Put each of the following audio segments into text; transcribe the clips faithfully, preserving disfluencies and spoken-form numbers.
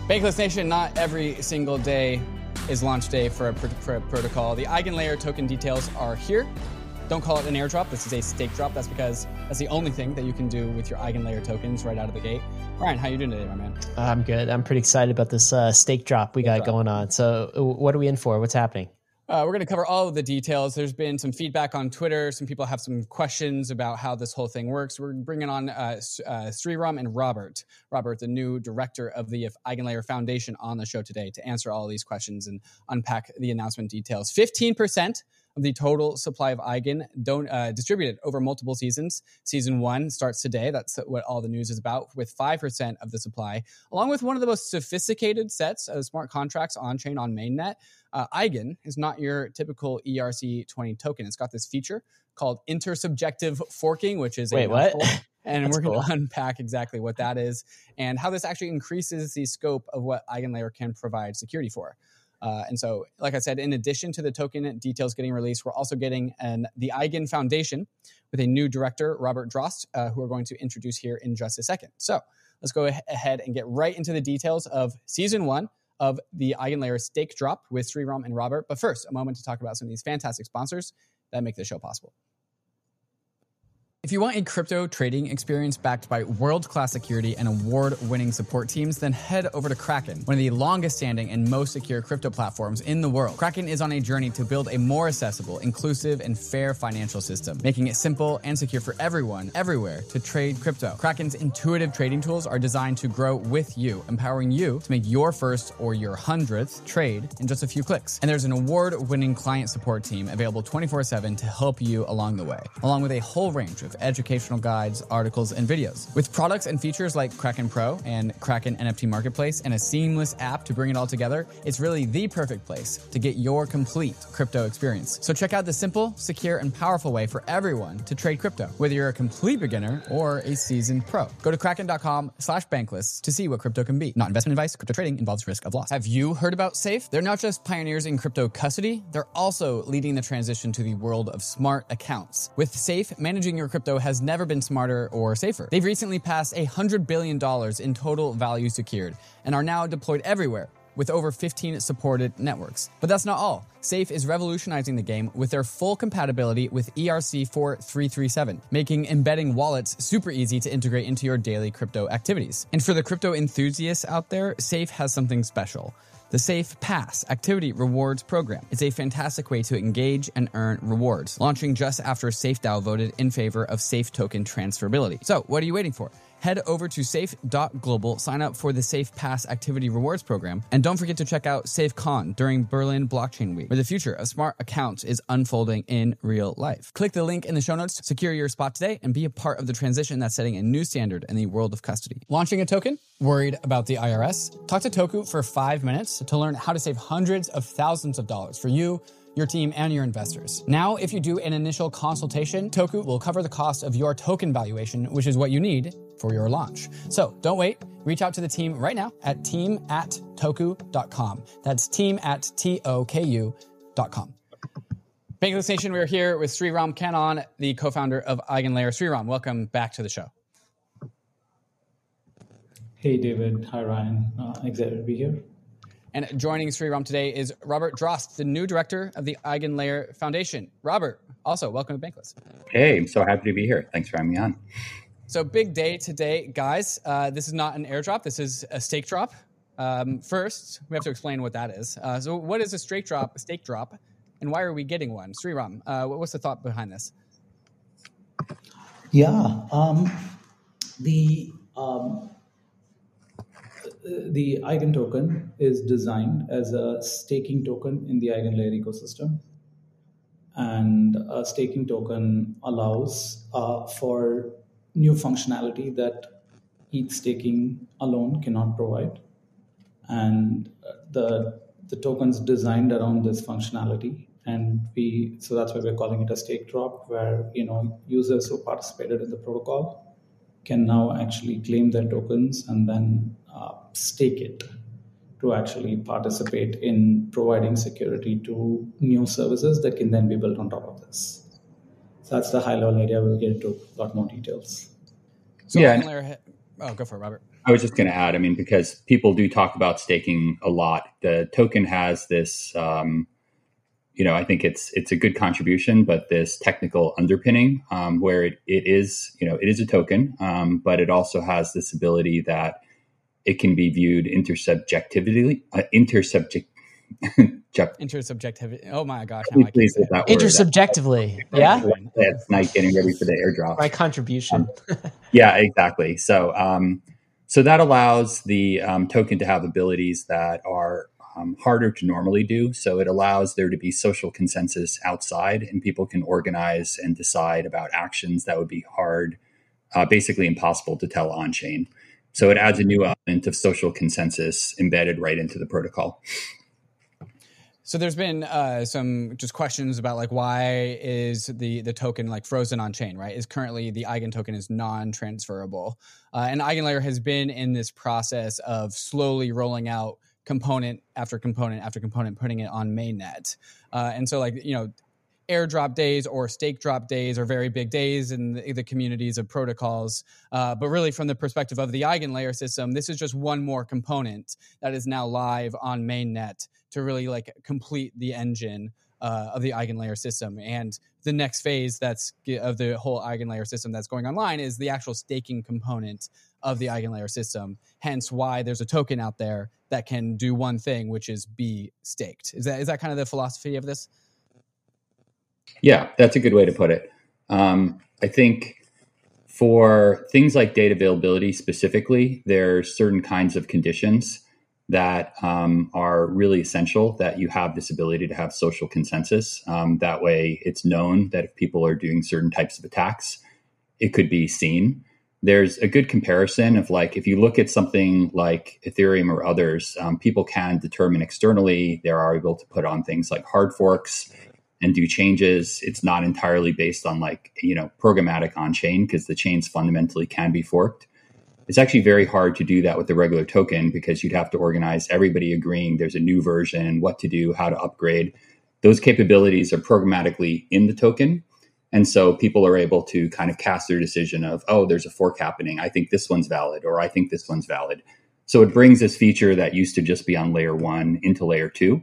Bankless Nation, not every single day is launch day for a, for a protocol. The EigenLayer token details are here. Don't call it an airdrop. This is a stake drop. That's because that's the only thing that you can do with your EigenLayer tokens right out of the gate. Ryan, how you doing today, my man? I'm good. I'm pretty excited about this uh, stake drop we stake got drop. going on. So what are we in for? What's happening? Uh, we're going to cover all of the details. There's been some feedback on Twitter. Some people have some questions about how this whole thing works. We're bringing on uh, uh, Sriram and Robert. Robert, the new director of the EigenLayer Foundation, on the show today to answer all of these questions and unpack the announcement details. fifteen percent of the total supply of Eigen don't, uh, distributed over multiple seasons. Season one starts today. That's what all the news is about, with five percent of the supply, along with one of the most sophisticated sets of smart contracts on-chain on mainnet. Uh, Eigen is not your typical E R C twenty token. It's got this feature called intersubjective forking, which is Wait, a what? And we're cool. going to unpack exactly what that is and how this actually increases the scope of what EigenLayer can provide security for. Uh, and so, like I said, in addition to the token details getting released, we're also getting an, the Eigen Foundation with a new director, Robert Drost, uh, who we're going to introduce here in just a second. So let's go ahead and get right into the details of season one of the EigenLayer stake drop with Sriram and Robert. But first, a moment to talk about some of these fantastic sponsors that make this show possible. If you want a crypto trading experience backed by world-class security and award-winning support teams, then head over to Kraken, one of the longest-standing and most secure crypto platforms in the world. Kraken is on a journey to build a more accessible, inclusive, and fair financial system, making it simple and secure for everyone, everywhere, to trade crypto. Kraken's intuitive trading tools are designed to grow with you, empowering you to make your first or your hundredth trade in just a few clicks. And there's an award-winning client support team available twenty-four seven to help you along the way, along with a whole range of educational guides, articles, and videos. With products and features like Kraken Pro and Kraken N F T Marketplace and a seamless app to bring it all together, it's really the perfect place to get your complete crypto experience. So check out the simple, secure, and powerful way for everyone to trade crypto, whether you're a complete beginner or a seasoned pro. Go to kraken.com slash bankless to see what crypto can be. Not investment advice. Crypto trading involves risk of loss. Have you heard about Safe? They're not just pioneers in crypto custody, they're also leading the transition to the world of smart accounts. With Safe, managing your crypto has never been smarter or safer. They've recently passed one hundred billion dollars in total value secured and are now deployed everywhere with over fifteen supported networks. But that's not all. Safe is revolutionizing the game with their full compatibility with E R C forty-three thirty-seven, making embedding wallets super easy to integrate into your daily crypto activities. And for the crypto enthusiasts out there, Safe has something special. The Safe Pass Activity Rewards Program. It's a fantastic way to engage and earn rewards, launching just after SafeDAO voted in favor of Safe token transferability. So what are you waiting for? Head over to safe dot global, sign up for the Safe Pass Activity Rewards Program, and don't forget to check out SafeCon during Berlin Blockchain Week, where the future of smart accounts is unfolding in real life. Click the link in the show notes to secure your spot today and be a part of the transition that's setting a new standard in the world of custody. Launching a token? Worried about the I R S? Talk to Toku for five minutes to learn how to save hundreds of thousands of dollars for you, your team, and your investors. Now, if you do an initial consultation, Toku will cover the cost of your token valuation, which is what you need for your launch. So don't wait. Reach out to the team right now at team at toku dot com. That's team at T O K U dot com. Bankless Nation, we're here with Sriram Kannan, the co-founder of EigenLayer. Sriram, welcome back to the show. Hey, David. Hi, Ryan. Uh, excited to be here. And joining Sriram today is Robert Drost, the new director of the EigenLayer Foundation. Robert, also welcome to Bankless. Hey, I'm so happy to be here. Thanks for having me on. So big day today, guys. Uh, this is not an airdrop. This is a stake drop. Um, first, we have to explain what that is. Uh, so what is a stake drop, a stake drop, and why are we getting one? Sriram, uh, what's the thought behind this? Yeah, um, the... Um, The Eigen token is designed as a staking token in the EigenLayer ecosystem. And a staking token allows uh, for new functionality that E T H staking alone cannot provide. And the, the token's designed around this functionality. And we so that's why we're calling it a stake drop, where you know users who participated in the protocol can now actually claim their tokens and then uh, stake it to actually participate in providing security to new services that can then be built on top of this. So that's the high-level idea. We'll get into a lot more details. So yeah. EigenLayer, oh, go for it, Robert. I was just going to add, I mean, because people do talk about staking a lot, the token has this, um, you know, I think it's it's a good contribution, but this technical underpinning um, where it, it is, you know, it is a token, um, but it also has this ability that it can be viewed intersubjectively, uh, intersubject. Intersubjectivity. Oh my gosh. Now I can't say that Intersubjectively. Word. Yeah. That's night getting ready for the airdrop. My contribution. Um, yeah, exactly. So, um, so that allows the um, token to have abilities that are um, harder to normally do. So it allows there to be social consensus outside, and people can organize and decide about actions that would be hard, uh, basically impossible to tell on chain. So it adds a new element of social consensus embedded right into the protocol. So there's been uh, some just questions about like why is the the token like frozen on chain, right? Is currently the Eigen token is non-transferable, uh, and EigenLayer has been in this process of slowly rolling out component after component after component, putting it on mainnet, uh, and so like you know. airdrop days or stake drop days are very big days in the, the communities of protocols. Uh, but really from the perspective of the EigenLayer system, this is just one more component that is now live on mainnet to really like complete the engine uh, of the EigenLayer system. And the next phase that's of the whole EigenLayer system that's going online is the actual staking component of the EigenLayer system. Hence why there's a token out there that can do one thing, which is be staked. Is that is that kind of the philosophy of this? Yeah, that's a good way to put it. Um, I think for things like data availability specifically, there's certain kinds of conditions that um, are really essential that you have this ability to have social consensus. Um, that way it's known that if people are doing certain types of attacks, it could be seen. There's a good comparison of like, if you look at something like Ethereum or others, um, people can determine externally, they are able to put on things like hard forks and do changes. It's not entirely based on like, you know, programmatic on chain because the chains fundamentally can be forked. It's actually very hard to do that with the regular token because you'd have to organize everybody agreeing there's a new version, what to do, how to upgrade. Those capabilities are programmatically in the token. And so people are able to kind of cast their decision of, oh, there's a fork happening. I think this one's valid, or I think this one's valid. So it brings this feature that used to just be on layer one into layer two.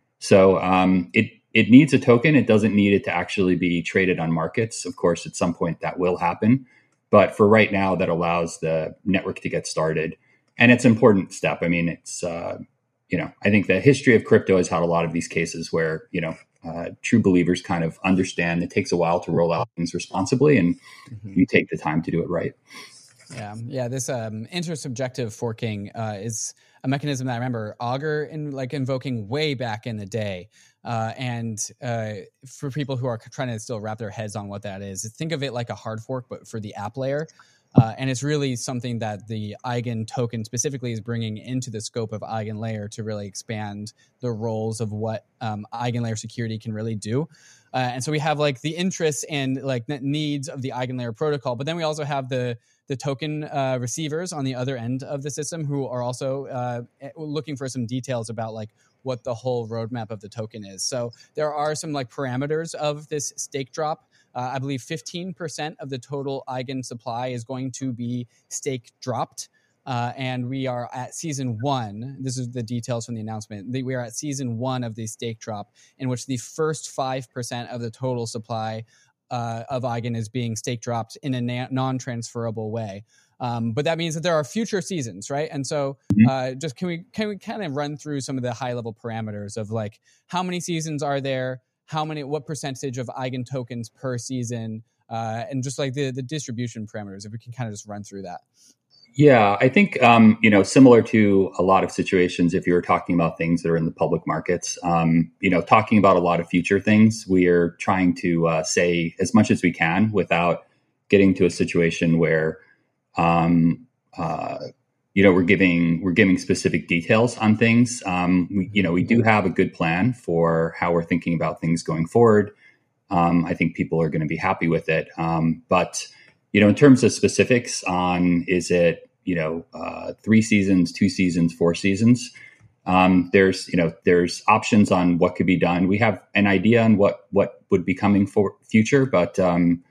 So um, it It needs a token. It doesn't need it to actually be traded on markets. Of course, at some point that will happen. But for right now, that allows the network to get started. And it's an important step. I mean, it's, uh, you know, I think the history of crypto has had a lot of these cases where, you know, uh, true believers kind of understand it takes a while to roll out things responsibly, and mm-hmm. you take the time to do it right. Yeah, yeah. This um, intersubjective forking uh, is a mechanism that I remember Augur in like invoking way back in the day. Uh, and uh, for people who are trying to still wrap their heads on what that is, think of it like a hard fork, but for the app layer. Uh, and it's really something that the Eigen token specifically is bringing into the scope of EigenLayer to really expand the roles of what um, EigenLayer security can really do. Uh, and so we have like the interests and like needs of the EigenLayer protocol, but then we also have the the token uh, receivers on the other end of the system who are also uh, looking for some details about like what the whole roadmap of the token is. So there are some like parameters of this stake drop. Uh, I believe fifteen percent of the total Eigen supply is going to be stake dropped. Uh, and we are at season one. This is the details from the announcement. We are at season one of the stake drop, in which the first five percent of the total supply uh, of Eigen is being stake dropped in a na- non-transferable way. Um, but that means that there are future seasons, right? And so uh, just can we can we kind of run through some of the high-level parameters of like how many seasons are there, how many, what percentage of Eigen tokens per season, uh, and just like the, the distribution parameters, if we can kind of just run through that. Yeah, I think, um, you know, similar to a lot of situations, if you were talking about things that are in the public markets, um, you know, talking about a lot of future things, we are trying to uh, say as much as we can without getting to a situation where, um, uh, you know, we're giving we're giving specific details on things. Um, we, you know, we do have a good plan for how we're thinking about things going forward. Um, I think people are going to be happy with it. Um, but You know, in terms of specifics on, is it, you know, uh, three seasons, two seasons, four seasons? Um, there's, you know, there's options on what could be done. We have an idea on what, what would be coming for future, but, um,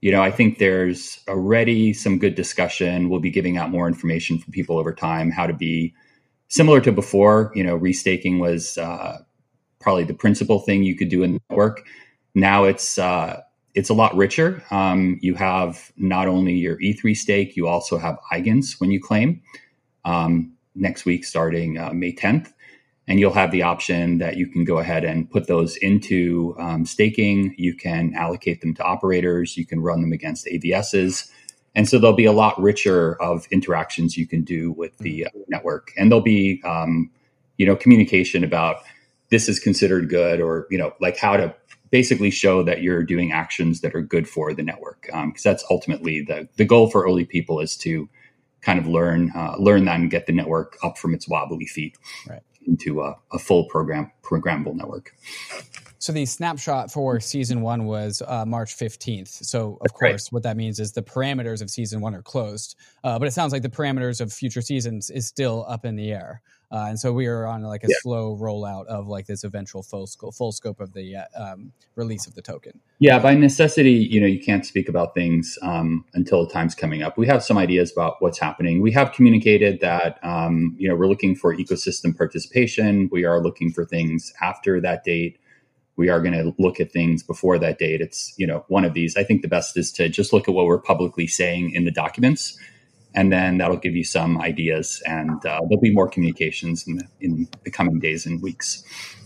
you know, I think there's already some good discussion. We'll be giving out more information for people over time, how to be similar to before. You know, restaking was uh, probably the principal thing you could do in the network. Now it's uh, it's a lot richer. Um, you have not only your E three stake, you also have eigens when you claim um, next week starting uh, May tenth. And you'll have the option that you can go ahead and put those into um, staking. You can allocate them to operators. You can run them against A V Ss. And so there'll be a lot richer of interactions you can do with the uh, network. And there'll be, um, you know, communication about this is considered good, or, you know, like how to basically show that you're doing actions that are good for the network. Because um, that's ultimately the, the goal for early people, is to kind of learn, uh, learn that and get the network up from its wobbly feet. Right. Into a, a full program programmable network. So the snapshot for season one was uh, March fifteenth. So of That's course, right. What that means is the parameters of season one are closed, uh, but it sounds like the parameters of future seasons is still up in the air. Uh, and so we are on like a yeah. slow rollout of like this eventual full scope, full scope of the uh, um, release of the token. Yeah, by necessity, you know, you can't speak about things um, until the time's coming up. We have some ideas about what's happening. We have communicated that, um, you know, we're looking for ecosystem participation. We are looking for things after that date. We are going to look at things before that date. It's, you know, one of these. I think the best is to just look at what we're publicly saying in the documents, and then that'll give you some ideas, and uh, there'll be more communications in the, in the coming days and weeks.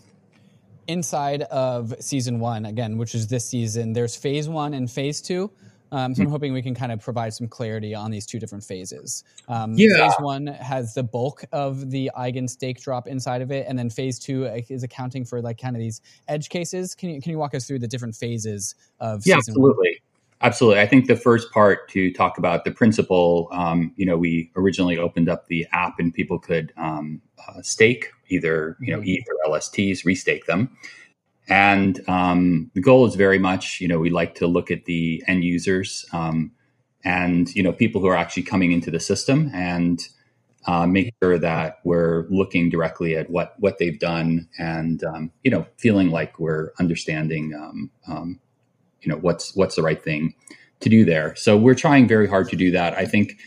Inside of season one, again, which is this season, there's phase one and phase two. Um, so I'm hoping we can kind of provide some clarity on these two different phases. Um, yeah. Phase one has the bulk of the eigen stake drop inside of it, and then phase two is accounting for like kind of these edge cases. Can you can you walk us through the different phases of yeah, season absolutely. one? Absolutely. I think the first part to talk about the principle, um, you know, we originally opened up the app and people could um, uh, stake either, you know, E T H or L S Ts, restake them. And um, the goal is very much, you know, we like to look at the end users um, and, you know, people who are actually coming into the system, and uh, make sure that we're looking directly at what, what they've done, and, um, you know, feeling like we're understanding um, um you know, what's, what's the right thing to do there. So we're trying very hard to do that. I think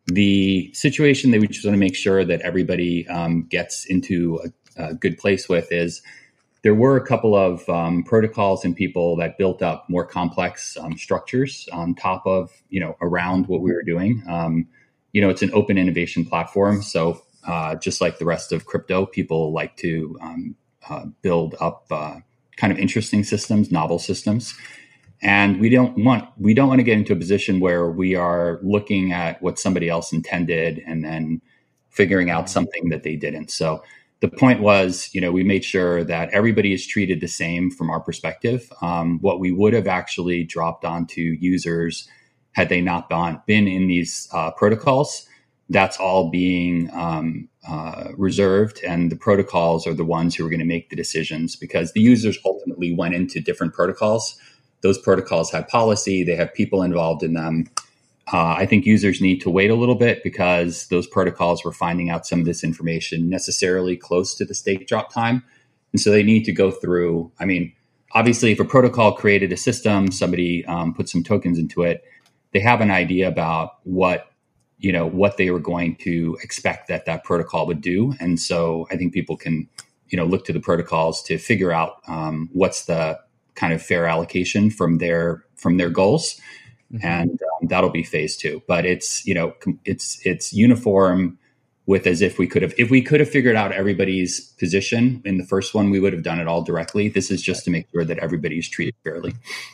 the situation that we just want to make sure that everybody um, gets into a, a good place with is there were a couple of um, protocols and people that built up more complex um, structures on top of, you know, around what we were doing. Um, you know, it's an open innovation platform. So uh, just like the rest of crypto, people like to um, uh, build up uh, kind of interesting systems, novel systems. And we don't want we don't want to get into a position where we are looking at what somebody else intended and then figuring out something that they didn't. So the point was, you know, we made sure that everybody is treated the same from our perspective. Um, what we would have actually dropped onto users had they not been in these uh, protocols, that's all being um, uh, reserved. And the protocols are the ones who are going to make the decisions, because the users ultimately went into different protocols. Those protocols had policy, they have people involved in them. Uh, I think users need to wait a little bit, because those protocols were finding out some of this information necessarily close to the stake drop time. And so they need to go through, I mean, obviously if a protocol created a system, somebody um, put some tokens into it, they have an idea about what, you know, what they were going to expect that that protocol would do. And so I think people can, you know, look to the protocols to figure out um, what's the kind of fair allocation from their from their goals, mm-hmm. and um, that'll be phase two. But it's you know it's it's uniform with as if we could have if we could have figured out everybody's position in the first one, we would have done it all directly. This is just to make sure that everybody's treated fairly.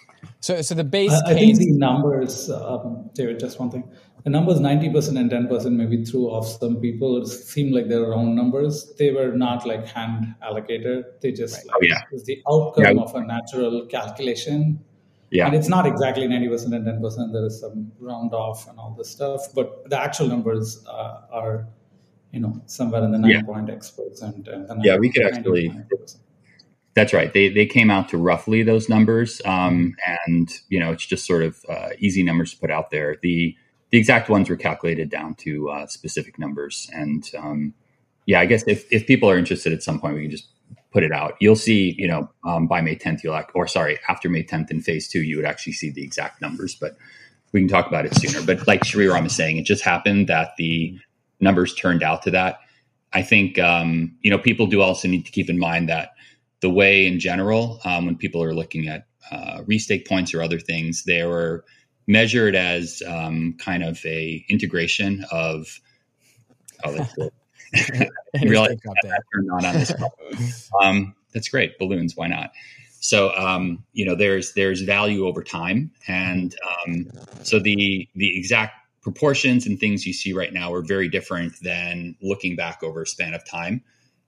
So so the base uh, case. I think the numbers, um, David, just one thing. The numbers ninety percent and ten percent maybe threw off some people. It seemed like they were round numbers. They were not like hand allocated. They just right. like, oh, yeah. it was the outcome yeah. of a natural calculation. Yeah. And it's not exactly ninety percent and ten percent. There is some round off and all this stuff. But the actual numbers uh, are, you know, somewhere in the nine yeah. point X percent. And the yeah, we could actually... That's right. They they came out to roughly those numbers, um, and you know it's just sort of uh, easy numbers to put out there. The the exact ones were calculated down to uh, specific numbers, and um, yeah, I guess if, if people are interested at some point, we can just put it out. You'll see, you know, um, by May tenth, you'll act, or sorry, after May tenth in phase two, you would actually see the exact numbers, but we can talk about it sooner. But like Sriram is saying, it just happened that the numbers turned out to that. I think, um, you know, people do also need to keep in mind that the way in general, um, when people are looking at uh, restake points or other things, they were measured as um, kind of a integration of, oh, that's good. Realize that turned on on this. Um, that's great. Balloons. Why not? So, um, you know, there's, there's value over time. And um, so the, the exact proportions and things you see right now are very different than looking back over a span of time.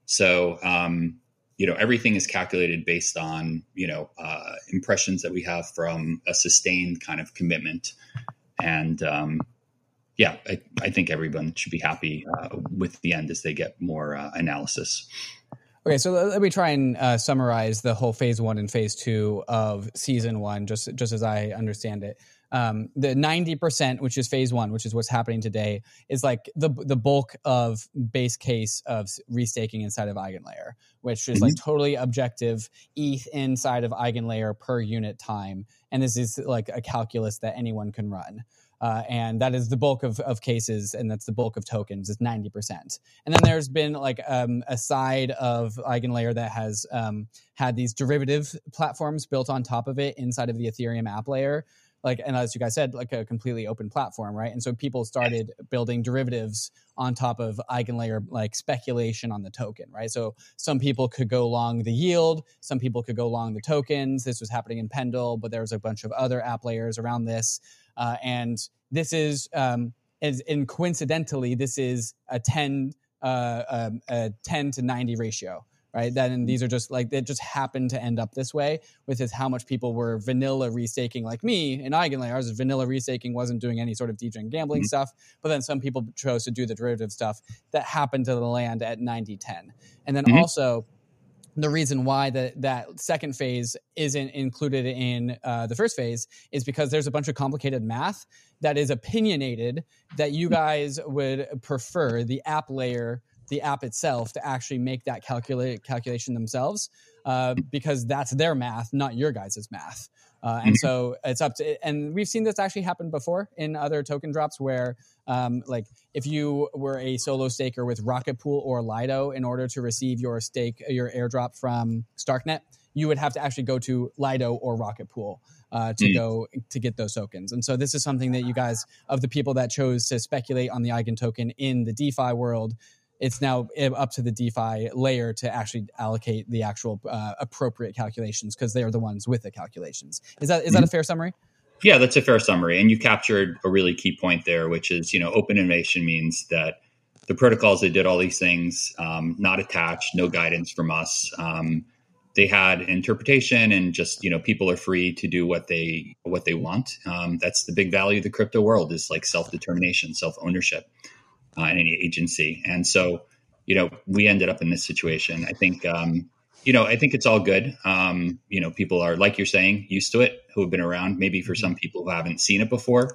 So, um, you know, everything is calculated based on, you know, uh, impressions that we have from a sustained kind of commitment. And, um, yeah, I, I think everyone should be happy uh, with the end as they get more uh, analysis. Okay, so let me try and uh, summarize the whole phase one and phase two of season one, just just as I understand it. Um, the ninety percent, which is phase one, which is what's happening today, is like the the bulk of base case of restaking inside of Eigenlayer, which is mm-hmm. like totally objective E T H inside of Eigenlayer per unit time. And this is like a calculus that anyone can run. Uh, and that is the bulk of, of cases, and that's the bulk of tokens, is ninety percent. And then there's been like um, a side of Eigenlayer that has um, had these derivative platforms built on top of it inside of the Ethereum app layer. Like, and as you guys said, like a completely open platform, right? And so people started building derivatives on top of Eigenlayer, like speculation on the token, right? So some people could go long the yield, some people could go long the tokens. This was happening in Pendle, but there was a bunch of other app layers around this. Uh, and this is, um, is, and coincidentally, this is a ten, uh, um, a ten to ninety ratio, right? That, and these are just like, it just happened to end up this way with is how much people were vanilla restaking like me in Eigenlayer. I was vanilla restaking, wasn't doing any sort of degen gambling mm-hmm. stuff, but then some people chose to do the derivative stuff that happened to land at ninety ten. And then mm-hmm. also, the reason why that that second phase isn't included in uh, the first phase is because there's a bunch of complicated math that is opinionated that you guys would prefer the app layer, the app itself, to actually make that calculate calculation themselves uh, because that's their math, not your guys' math. Uh, and so it's up to, and we've seen this actually happen before in other token drops where, um, like, if you were a solo staker with Rocket Pool or Lido, in order to receive your stake, your airdrop from Starknet, you would have to actually go to Lido or Rocket Pool uh, to mm. go to get those tokens. And so this is something that you guys, of the people that chose to speculate on the Eigen token in the DeFi world, it's now up to the DeFi layer to actually allocate the actual uh, appropriate calculations because they're the ones with the calculations. Is that is that a fair summary? Yeah, that's a fair summary. And you captured a really key point there, which is, you know, open innovation means that the protocols that did all these things, um, not attached, no guidance from us. Um, they had interpretation and just, you know, people are free to do what they what they want. Um, that's the big value of the crypto world, is like self-determination, self-ownership. Uh, in any agency. And so, you know, we ended up in this situation. I think, um, you know, I think it's all good. Um, you know, people are, like you're saying, used to it, who have been around. Maybe for some people who haven't seen it before,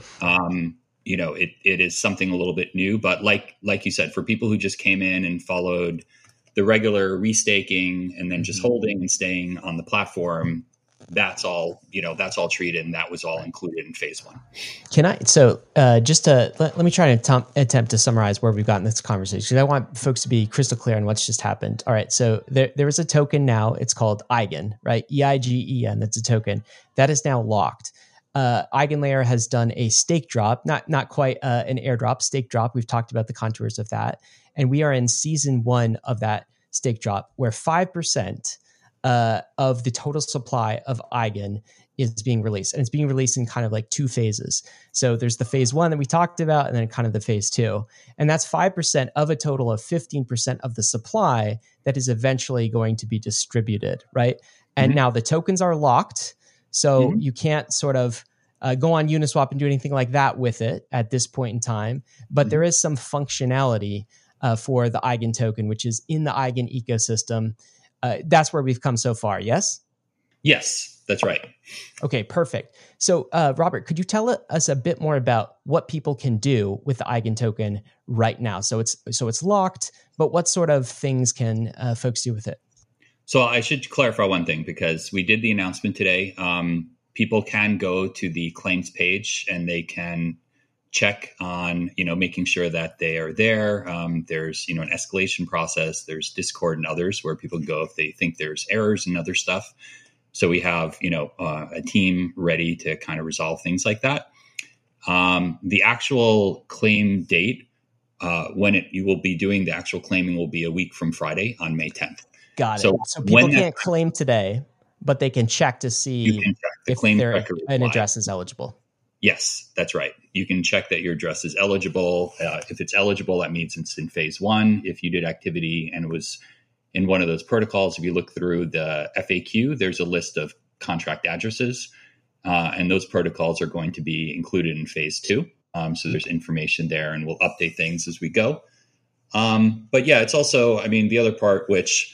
um, you know, it it is something a little bit new. But like like you said, for people who just came in and followed the regular restaking and then just holding and staying on the platform, that's all, you know, that's all treated, and that was all included in phase one. Can I, so uh, just to, let, let me try to attempt, attempt to summarize where we've gotten this conversation, because I want folks to be crystal clear on what's just happened. All right. So there, there is a token now, it's called Eigen, right? E I G E N, that's a token that is now locked. Uh, Eigenlayer has done a stake drop, not, not quite uh, an airdrop, stake drop. We've talked about the contours of that. And we are in season one of that stake drop, where five percent Uh, of the total supply of Eigen is being released. And it's being released in kind of like two phases. So there's the phase one that we talked about, and then kind of the phase two. And that's five percent of a total of fifteen percent of the supply that is eventually going to be distributed, right? And mm-hmm. now the tokens are locked. So mm-hmm. you can't sort of uh, go on Uniswap and do anything like that with it at this point in time. But mm-hmm. there is some functionality uh, for the Eigen token, which is in the Eigen ecosystem. Uh, that's where we've come so far, yes? Yes, that's right. Okay, perfect. So, uh, Robert, could you tell us a bit more about what people can do with the Eigen token right now? So it's so it's locked, but what sort of things can uh, folks do with it? So I should clarify one thing, because we did the announcement today. Um, people can go to the claims page and they can check on, you know, making sure that they are there. Um, there's, you know, an escalation process. There's Discord and others where people go if they think there's errors and other stuff. So we have, you know, uh, a team ready to kind of resolve things like that. Um, the actual claim date, uh, when it you will be doing the actual claiming, will be a week from Friday on May tenth. Got it. So, so people when can't that, claim today, but they can check to see you can check the if claim their record an live. address is eligible. Yes, that's right. You can check that your address is eligible. Uh, if it's eligible, that means it's in phase one. If you did activity and it was in one of those protocols, if you look through the F A Q, there's a list of contract addresses, uh, and those protocols are going to be included in phase two. Um, so there's information there, and we'll update things as we go. Um, but yeah, it's also, I mean, the other part, which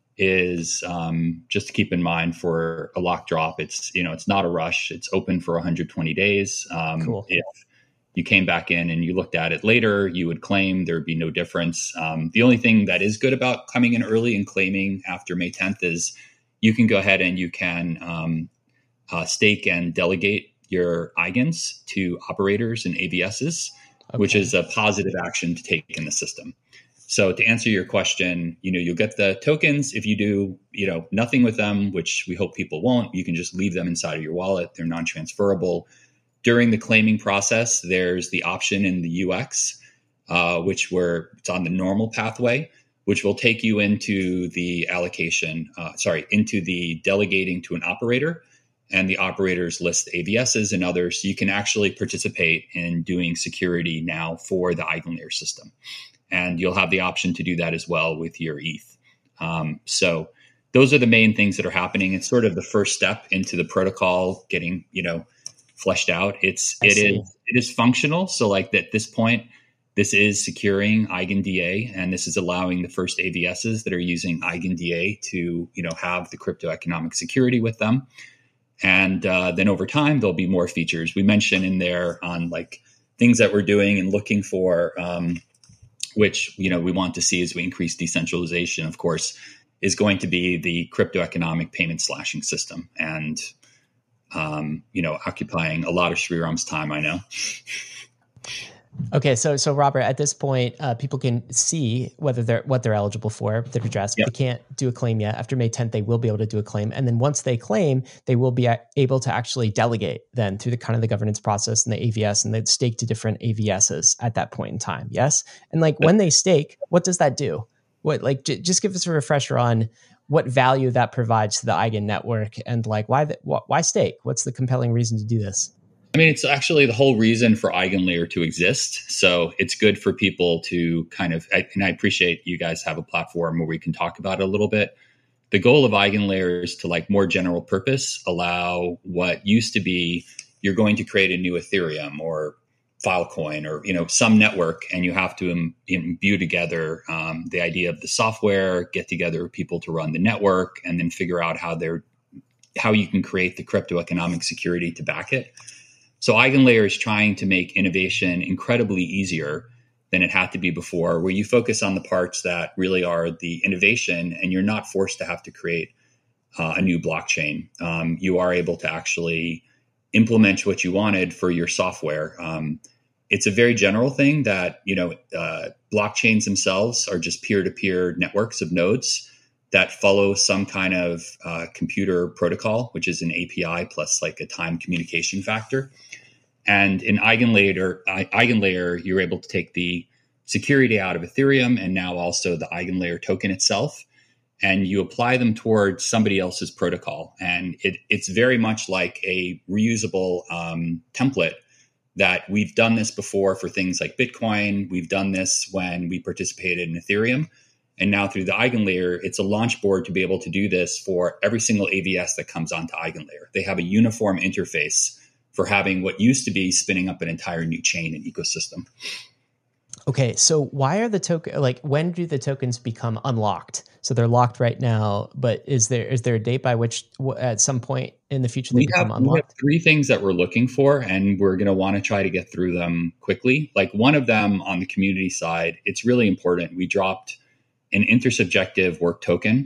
is um, just to keep in mind for a lock drop, it's, you know, it's not a rush. It's open for one hundred twenty days. Um, Cool. If you came back in and you looked at it later, you would claim there would be no difference. Um, the only thing that is good about coming in early and claiming after May tenth is you can go ahead and you can um, uh, stake and delegate your eigens to operators and A V Ss, okay, which is a positive action to take in the system. So to answer your question, you know, you'll get the tokens. If you do, you know, nothing with them, which we hope people won't, you can just leave them inside of your wallet. They're non-transferable. During the claiming process, there's the option in the U X, uh, which we're, it's on the normal pathway, which will take you into the allocation, uh, sorry, into the delegating to an operator, and the operators list A V Ss and others. So you can actually participate in doing security now for the EigenLayer system. And you'll have the option to do that as well with your E T H. Um, so those are the main things that are happening. It's sort of the first step into the protocol getting, you know, fleshed out. It's I it see. is it is functional. So like at this point, this is securing EigenDA, and this is allowing the first A V Ss that are using EigenDA to, you know, have the crypto economic security with them. And uh, then over time, there'll be more features. We mentioned in there on like things that we're doing and looking for, um, which, you know, we want to see as we increase decentralization, of course, is going to be the crypto economic payment slashing system. And, um, you know, occupying a lot of Sriram's time, I know. Okay, so so Robert, at this point, uh, people can see whether they're what they're eligible for, their address. Yep. They can't do a claim yet. After May tenth, they will be able to do a claim, and then once they claim, they will be a- able to actually delegate then through the kind of the governance process and the A V S, and they stake to different A V Ss at that point in time. Yes, and like when they stake, what does that do? What like j- just give us a refresher on what value that provides to the Eigen network, and like why the, wh- why stake? What's the compelling reason to do this? I mean, it's actually the whole reason for EigenLayer to exist. So it's good for people to kind of, and I appreciate you guys have a platform where we can talk about it a little bit. The goal of EigenLayer is to, like, more general purpose, allow what used to be, you're going to create a new Ethereum or Filecoin or, you know, some network, and you have to im- imbue together um, the idea of the software, get together people to run the network, and then figure out how they're, how you can create the crypto economic security to back it. So EigenLayer is trying to make innovation incredibly easier than it had to be before, where you focus on the parts that really are the innovation, and you're not forced to have to create uh, a new blockchain. Um, you are able to actually implement what you wanted for your software. Um, it's a very general thing that, you know, uh, blockchains themselves are just peer-to-peer networks of nodes that follow some kind of uh, computer protocol, which is an A P I plus like a time communication factor. And in EigenLayer, EigenLayer, you're able to take the security out of Ethereum and now also the EigenLayer token itself, and you apply them towards somebody else's protocol. And it, it's very much like a reusable um, template that we've done this before for things like Bitcoin. We've done this when we participated in Ethereum. And now through the EigenLayer, it's a launch board to be able to do this for every single A V S that comes onto EigenLayer. They have a uniform interface for having what used to be spinning up an entire new chain and ecosystem. Okay, so why are the token like when do the tokens become unlocked? So they're locked right now, but is there is there a date by which w- at some point in the future they We become have, we unlocked? have three things that we're looking for, and we're going to want to try to get through them quickly. Like one of them on the community side, it's really important. We dropped an intersubjective work token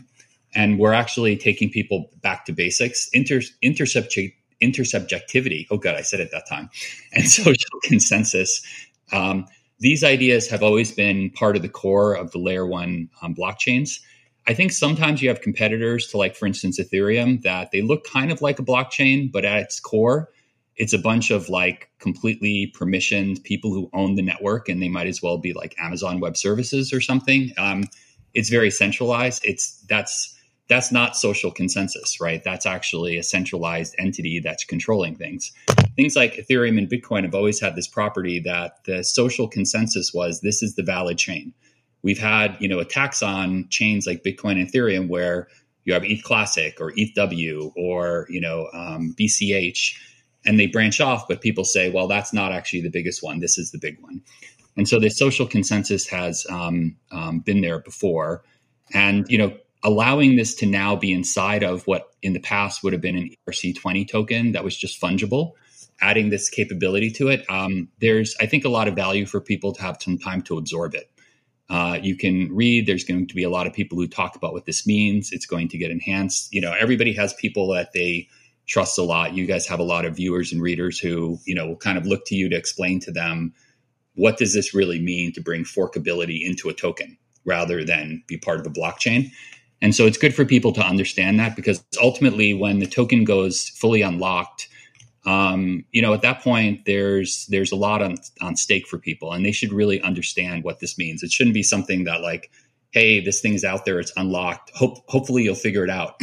And we're actually taking people back to basics, inter, intersubject, intersubjectivity. Oh, God, I said it that time. And social consensus. Um, these ideas have always been part of the core of the layer one um, blockchains. I think sometimes you have competitors to, like, for instance, Ethereum, that they look kind of like a blockchain, but at its core, it's a bunch of like completely permissioned people who own the network, and they might as well be like Amazon Web Services or something. Um, it's very centralized. It's that's that's not social consensus, right? That's actually a centralized entity that's controlling things. Things like Ethereum and Bitcoin have always had this property that the social consensus was this is the valid chain. We've had, you know, attacks on chains like Bitcoin and Ethereum where you have E T H Classic or E T H W or, you know, um, B C H, and they branch off, but people say, well, that's not actually the biggest one. This is the big one. And so the social consensus has um, um, been there before. And, you know, allowing this to now be inside of what in the past would have been an E R C twenty token that was just fungible, adding this capability to it, um, there's, I think, a lot of value for people to have some time to absorb it. Uh, you can read, there's going to be a lot of people who talk about what this means. It's going to get enhanced. You know, everybody has people that they trust a lot. You guys have a lot of viewers and readers who, you know, will kind of look to you to explain to them, what does this really mean to bring forkability into a token rather than be part of a blockchain? And so it's good for people to understand that, because ultimately when the token goes fully unlocked, um, you know, at that point, there's there's a lot on, on stake for people, and they should really understand what this means. It shouldn't be something that like, hey, this thing's out there, it's unlocked. Hope, hopefully you'll figure it out.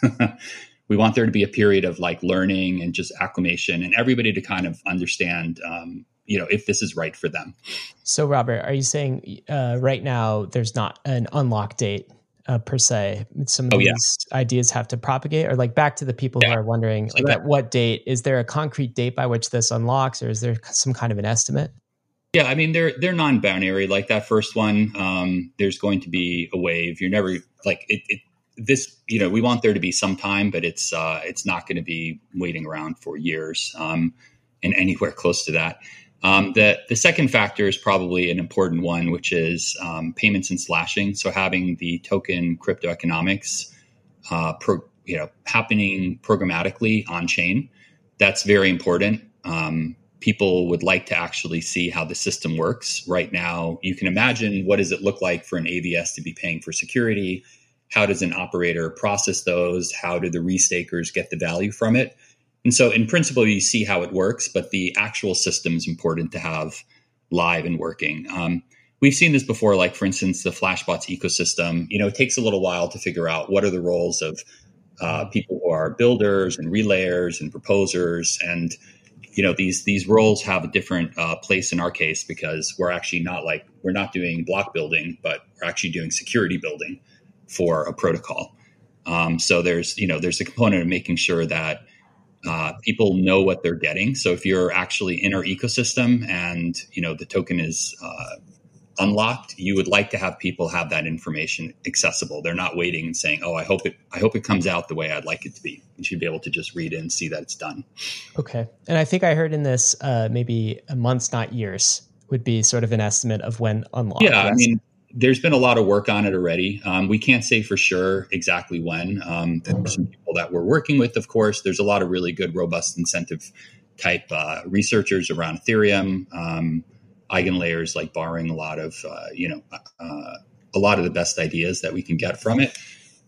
We want there to be a period of like learning and just acclimation, and everybody to kind of understand, um, you know, if this is right for them. So, Robert, are you saying uh, right now there's not an unlock date uh, per se? Some of oh, these yeah. ideas have to propagate, or like back to the people yeah. who are wondering, so like that, at what date? Is there a concrete date by which this unlocks, or is there some kind of an estimate? Yeah, I mean, they're they're non-binary. Like that first one, um, there's going to be a wave. You're never like it. it This, you know, we want there to be some time, but it's uh, it's not going to be waiting around for years um, and anywhere close to that. Um, the the second factor is probably an important one, which is um, payments and slashing. So having the token crypto economics, uh, pro, you know, happening programmatically on chain, that's very important. Um, people would like to actually see how the system works. Right now, you can imagine, what does it look like for an A V S to be paying for security? How does an operator process those? How do the restakers get the value from it? And so in principle, you see how it works, but the actual system is important to have live and working. Um, we've seen this before, like, for instance, the Flashbots ecosystem. You know, it takes a little while to figure out what are the roles of uh, people who are builders and relayers and proposers. And, you know, these these roles have a different uh, place in our case, because we're actually not like, we're not doing block building, but we're actually doing security building for a protocol. Um, so there's, you know, there's a component of making sure that uh, people know what they're getting. So if you're actually in our ecosystem and, you know, the token is uh, unlocked, you would like to have people have that information accessible. They're not waiting and saying, oh, I hope it, I hope it comes out the way I'd like it to be. You should be able to just read it and see that it's done. Okay. And I think I heard in this, uh, maybe months, not years, would be sort of an estimate of when unlocked. Yeah. Yes. I mean, there's been a lot of work on it already. Um, we can't say for sure exactly when. Um, there's some people that we're working with, of course. There's a lot of really good, robust incentive type uh, researchers around Ethereum, um, eigenlayers, like borrowing a lot of, uh, you know, uh, a lot of the best ideas that we can get from it.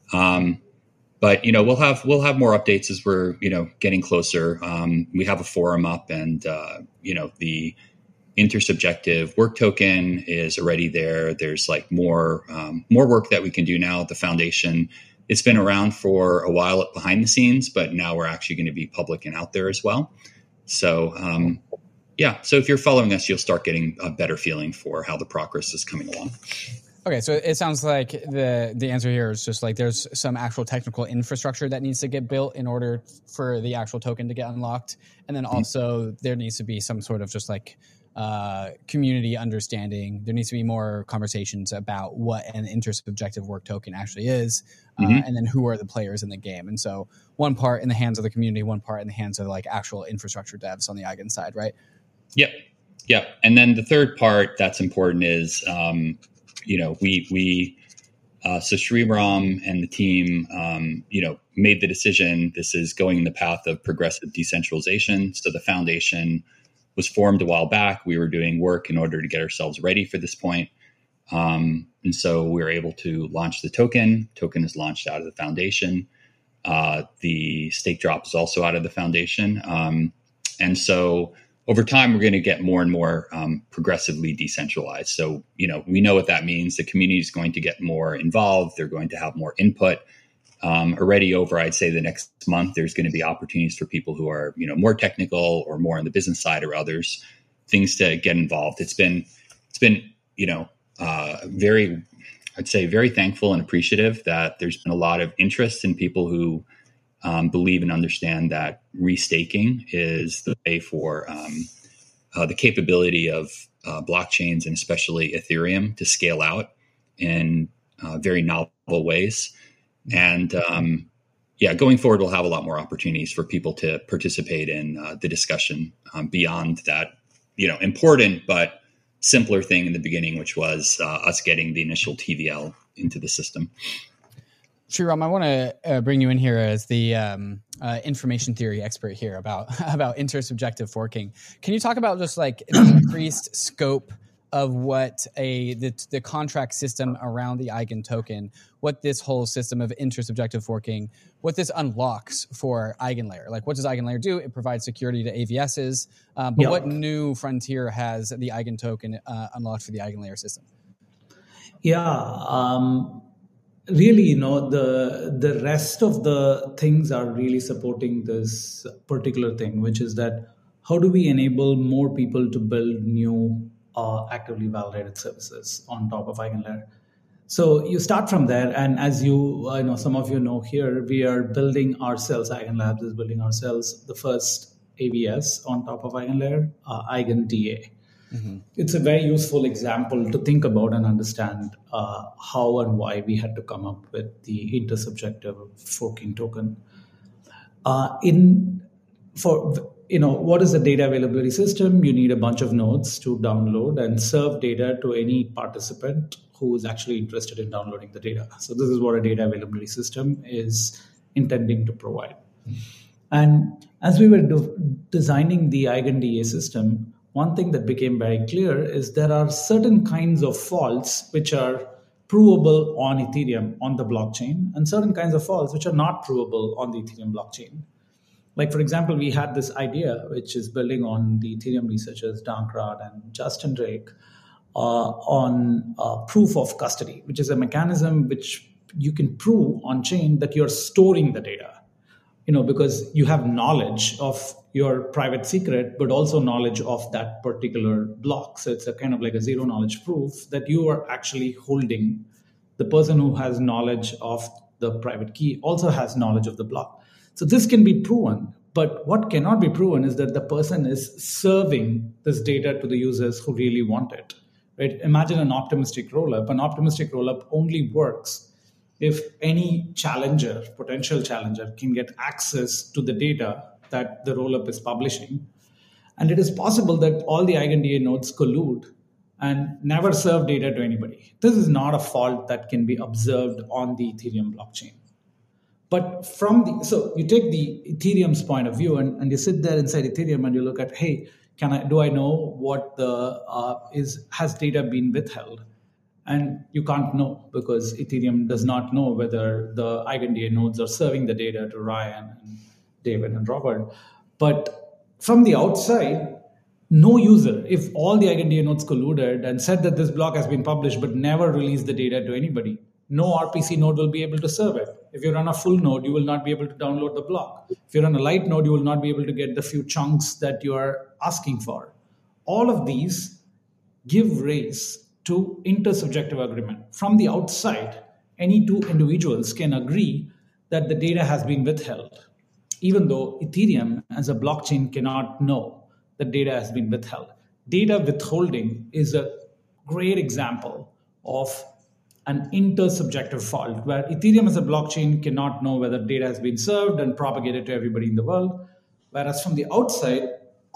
Um, but, you know, we'll have we'll have more updates as we're, you know, getting closer. Um, we have a forum up, and, uh, you know, the intersubjective work token is already there. There's like more um, more work that we can do now at the foundation. It's been around for a while behind the scenes, but now we're actually going to be public and out there as well. So um, yeah, so if you're following us, you'll start getting a better feeling for how the progress is coming along. Okay, so it sounds like the the answer here is just like there's some actual technical infrastructure that needs to get built in order for the actual token to get unlocked, and then also mm-hmm. there needs to be some sort of just like Uh, community understanding. There needs to be more conversations about what an intersubjective work token actually is, uh, mm-hmm. and then who are the players in the game. And so one part in the hands of the community, one part in the hands of like actual infrastructure devs on the Eigen side, right? Yep. Yep. And then the third part that's important is, um, you know, we, we, Uh, so Sriram and the team, um, you know, made the decision. This is going in the path of progressive decentralization. So the foundation was formed a while back. We were doing work in order to get ourselves ready for this point. Um, and so we were able to launch the token. Token is launched out of the foundation. Uh, the stake drop is also out of the foundation. Um, and so over time, we're going to get more and more um, progressively decentralized. So, you know, we know what that means. The community is going to get more involved. They're going to have more input. Um, already over, I'd say, the next month, there's going to be opportunities for people who are, you know, more technical or more on the business side or others, things to get involved. It's been, it's been, you know, uh, very, I'd say, very thankful and appreciative that there's been a lot of interest in people who Um, believe and understand that restaking is the way for um, uh, the capability of uh, blockchains and especially Ethereum to scale out in uh, very novel ways. And um, yeah, going forward, we'll have a lot more opportunities for people to participate in uh, the discussion um, beyond that, you know, important but simpler thing in the beginning, which was uh, us getting the initial T V L into the system. Sriram, I want to uh, bring you in here as the um, uh, information theory expert here about about intersubjective forking. Can you talk about just like the increased scope of what a the, the contract system around the Eigen token, what this whole system of intersubjective forking, what this unlocks for EigenLayer? Like, what does EigenLayer do? It provides security to A V Ss, um, but Yep. what new frontier has the Eigen token uh, unlocked for the EigenLayer system? Yeah. Um, really, you know, the the rest of the things are really supporting this particular thing, which is that how do we enable more people to build new uh, actively validated services on top of EigenLayer? So you start from there, and as you, I know, some of you know here, we are building ourselves. EigenLabs is building ourselves the first A V S on top of EigenLayer, uh, EigenDA. Mm-hmm. It's a very useful example to think about and understand uh, how and why we had to come up with the intersubjective forking token. Uh, in for you know, what is the data availability system? You need a bunch of nodes to download and serve data to any participant who is actually interested in downloading the data. So this is what a data availability system is intending to provide. And as we were do- designing the EigenDA system, one thing that became very clear is there are certain kinds of faults which are provable on Ethereum, on the blockchain, and certain kinds of faults which are not provable on the Ethereum blockchain. Like, for example, we had this idea, which is building on the Ethereum researchers, Dankrad and Justin Drake, uh, on uh, proof of custody, which is a mechanism which you can prove on chain that you're storing the data. You know, because you have knowledge of your private secret, but also knowledge of that particular block. So it's a kind of like a zero knowledge proof that you are actually holding. The person who has knowledge of the private key also has knowledge of the block. So this can be proven, but what cannot be proven is that the person is serving this data to the users who really want it. Right? Imagine an optimistic rollup. An optimistic rollup only works if any challenger, potential challenger, can get access to the data that the rollup is publishing. And it is possible that all the EigenDA nodes collude and never serve data to anybody. This is not a fault that can be observed on the Ethereum blockchain. But from the, so you take the Ethereum's point of view and, and you sit there inside Ethereum and you look at, hey, can I, do I know what the, uh, is, has data been withheld? And you can't know because Ethereum does not know whether the EigenDA nodes are serving the data to Ryan and David and Robert. But from the outside, no user, if all the EigenDA nodes colluded and said that this block has been published but never released the data to anybody, no R P C node will be able to serve it. If you run a full node, you will not be able to download the block. If you run a light node, you will not be able to get the few chunks that you are asking for. All of these give rise to intersubjective agreement. From the outside, any two individuals can agree that the data has been withheld, even though Ethereum as a blockchain cannot know that data has been withheld. Data withholding is a great example of an intersubjective fault where Ethereum as a blockchain cannot know whether data has been served and propagated to everybody in the world. Whereas from the outside,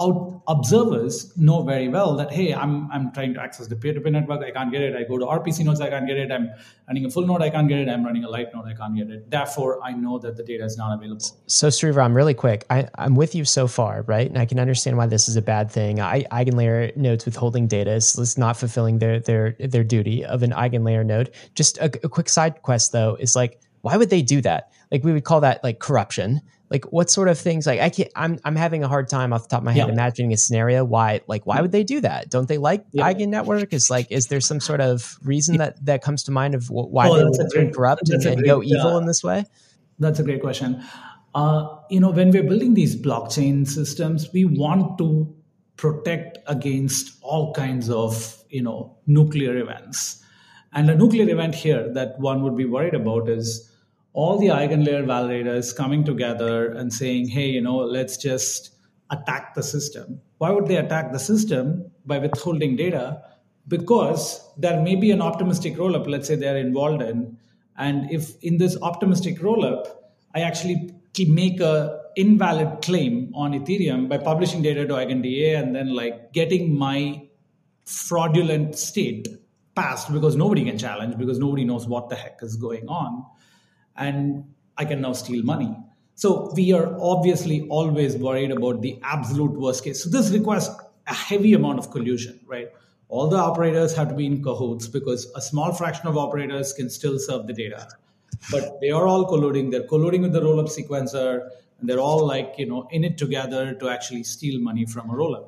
out observers know very well that, hey, I'm I'm trying to access the peer-to-peer network, I can't get it. I go to R P C nodes, I can't get it. I'm running a full node, I can't get it. I'm running a light node, I can't get it. Therefore, I know that the data is not available. So Sriram, really quick, I, I'm with you so far, right? And I can understand why this is a bad thing. I, Eigenlayer nodes withholding data is not fulfilling their their their duty of an Eigenlayer node. Just a, a quick side quest though is like, why would they do that? Like we would call that like corruption. Like what sort of things? Like I can't. I'm I'm having a hard time off the top of my head yeah. imagining a scenario. Why? Like why would they do that? Don't they like yeah. Eigen network? Is like is there some sort of reason yeah. that that comes to mind of why oh, they would turn corrupt and, and great, go evil uh, in this way? That's a great question. Uh, you know, when we're building these blockchain systems, we want to protect against all kinds of you know nuclear events. And a nuclear event here that one would be worried about is all the Eigenlayer validators coming together and saying, hey, you know, let's just attack the system. Why would they attack the system by withholding data? Because there may be an optimistic rollup, let's say they're involved in. And if in this optimistic rollup, I actually make a invalid claim on Ethereum by publishing data to EigenDA and then like getting my fraudulent state passed because nobody can challenge, because nobody knows what the heck is going on. And I can now steal money. So we are obviously always worried about the absolute worst case. So this requires a heavy amount of collusion, right? All the operators have to be in cahoots because a small fraction of operators can still serve the data. But they are all colluding. They're colluding with the rollup sequencer. And they're all like, you know, in it together to actually steal money from a rollup.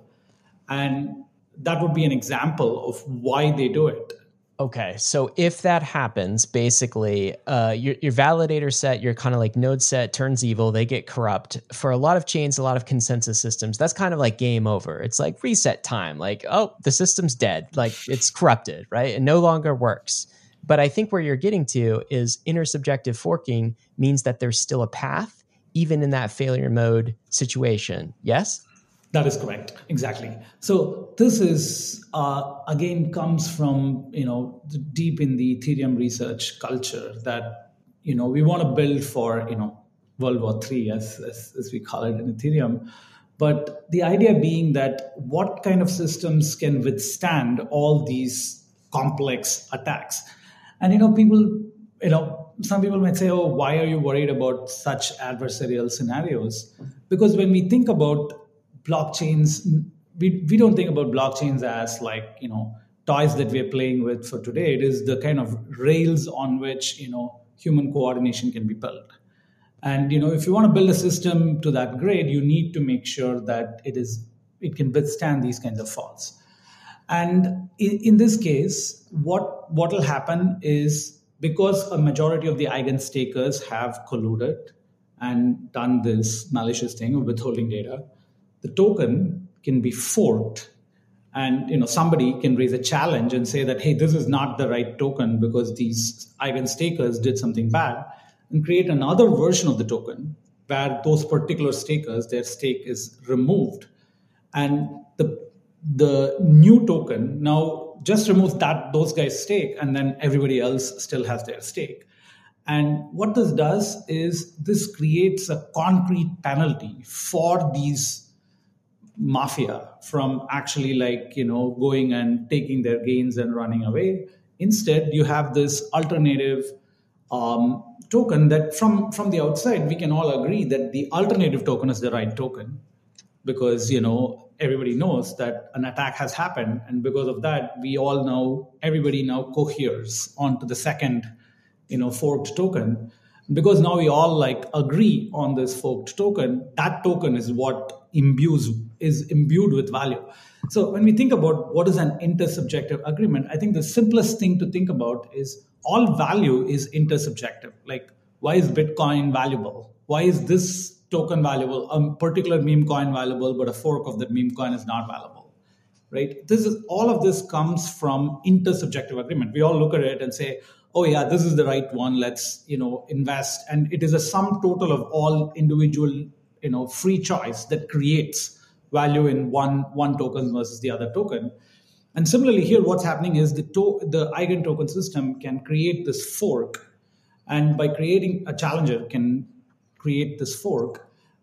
And that would be an example of why they do it. Okay, so if that happens, basically, uh, your, your validator set, your kind of like node set turns evil, they get corrupt. For a lot of chains, a lot of consensus systems, that's kind of like game over. It's like reset time, like, oh, the system's dead, like it's corrupted, right? It no longer works. But I think where you're getting to is intersubjective forking means that there's still a path, even in that failure mode situation, yes? That is correct. Exactly. So this is, uh, again, comes from, you know, deep in the Ethereum research culture that, you know, we want to build for, you know, World War Three, as, as, as we call it in Ethereum. But the idea being that what kind of systems can withstand all these complex attacks? And, you know, people, you know, some people might say, oh, why are you worried about such adversarial scenarios? Because when we think about blockchains, we, we don't think about blockchains as like, you know, toys that we're playing with for today. It is the kind of rails on which, you know, human coordination can be built. And, you know, if you want to build a system to that grade, you need to make sure that it is it can withstand these kinds of faults. And in, in this case, what what will happen is, because a majority of the eigenstakers have colluded and done this malicious thing of withholding data, the token can be forked, and you know somebody can raise a challenge and say that, hey, this is not the right token because these eigenstakers did something bad, and create another version of the token where those particular stakers, their stake is removed, and the the new token now just removes that those guys' stake, and then everybody else still has their stake. And what this does is this creates a concrete penalty for these mafia from actually like, you know, going and taking their gains and running away. Instead, you have this alternative um, token that from, from the outside, we can all agree that the alternative token is the right token because, you know, everybody knows that an attack has happened. And because of that, we all know, everybody now coheres onto the second, you know, forked token. Because now we all like agree on this forked token, that token is what imbues is imbued with value. So when we think about what is an intersubjective agreement, I think the simplest thing to think about is all value is intersubjective. Like, why is Bitcoin valuable? Why is this token valuable? A particular meme coin valuable, but a fork of that meme coin is not valuable, right? This is all of this comes from intersubjective agreement. We all look at it and say, oh yeah, this is the right one. Let's, you know, invest. And it is a sum total of all individual, you know, free choice that creates value in one, one token versus the other token. And similarly here, what's happening is the, to- the eigen token system can create this fork. And by creating a challenger can create this fork.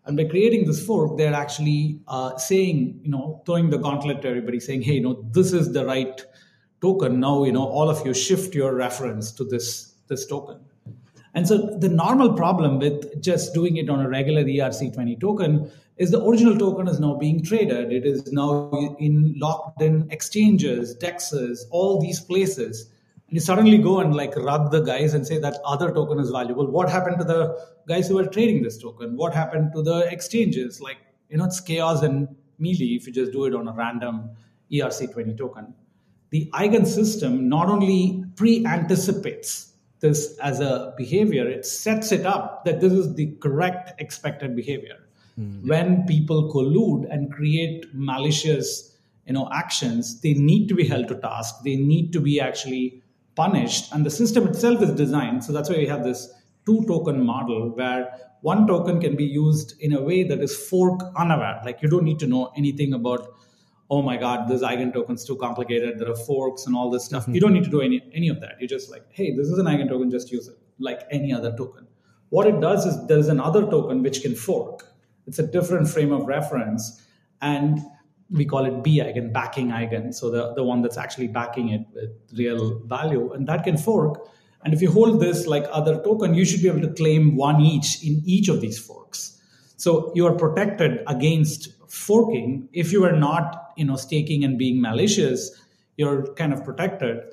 And by creating this fork, they're actually uh, saying, you know, throwing the gauntlet to everybody, saying, hey, you know, this is the right token. Now, you know, all of you shift your reference to this, this token. And so the normal problem with just doing it on a regular E R C twenty token is the original token is now being traded. It is now in locked in exchanges, dexes, all these places. And you suddenly go and like rug the guys and say that other token is valuable. What happened to the guys who were trading this token? What happened to the exchanges? Like, you know, it's chaos and melee if you just do it on a random E R C twenty token. The Eigen system not only pre-anticipates this as a behavior, it sets it up that this is the correct expected behavior. Mm-hmm. When people collude and create malicious, you know, actions, they need to be held to task. They need to be actually punished. And the system itself is designed. So that's why we have this two token model where one token can be used in a way that is fork unaware. Like you don't need to know anything about, oh my God, this Eigen token is too complicated. There are forks and all this stuff. Mm-hmm. You don't need to do any, any of that. You're just like, hey, this is an Eigen token, just use it like any other token. What it does is there is another token which can fork. It's a different frame of reference. And we call it B Eigen, backing Eigen. So the, the one that's actually backing it with real value. And that can fork. And if you hold this like other token, you should be able to claim one each in each of these forks. So you are protected against forking. If you are not, you know, staking and being malicious, you're kind of protected.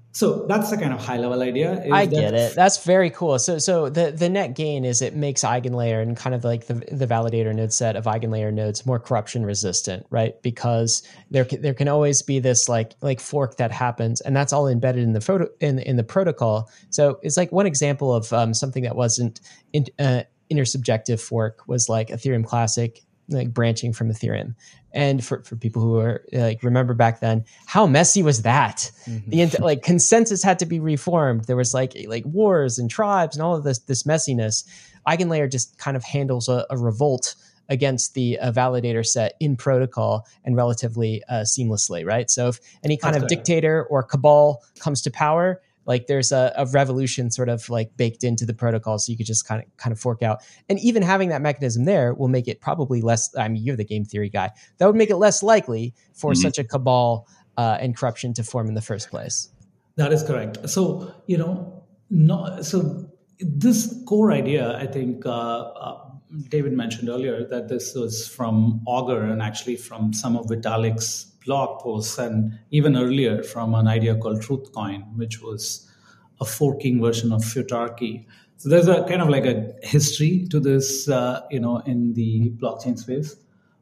So that's the kind of high level idea. I get it. That's very cool. So so the, the net gain is it makes EigenLayer and kind of like the, the validator node set of EigenLayer nodes more corruption resistant, right? Because there there can always be this like like fork that happens, and that's all embedded in the photo in in the protocol. So it's like one example of um, something that wasn't in, uh, intersubjective fork was like Ethereum Classic, like branching from Ethereum. And for, for people who are like remember back then, how messy was that? Mm-hmm. The like consensus had to be reformed. There was like like wars and tribes and all of this this messiness. EigenLayer just kind of handles a, a revolt against the uh, validator set in protocol and relatively uh, seamlessly, right? So if any kind That's of clear. dictator or cabal comes to power, like there's a, a revolution sort of like baked into the protocol, so you could just kind of kind of fork out. And even having that mechanism there will make it probably less. I mean, you're the game theory guy. That would make it less likely for mm-hmm. such a cabal uh, and corruption to form in the first place. That is correct. So you know, no, so this core idea, I think uh, uh, David mentioned earlier that this was from Augur and actually from some of Vitalik's blog posts, and even earlier from an idea called TruthCoin, which was a forking version of Futarchy. So there's a kind of like a history to this, uh, you know, in the blockchain space.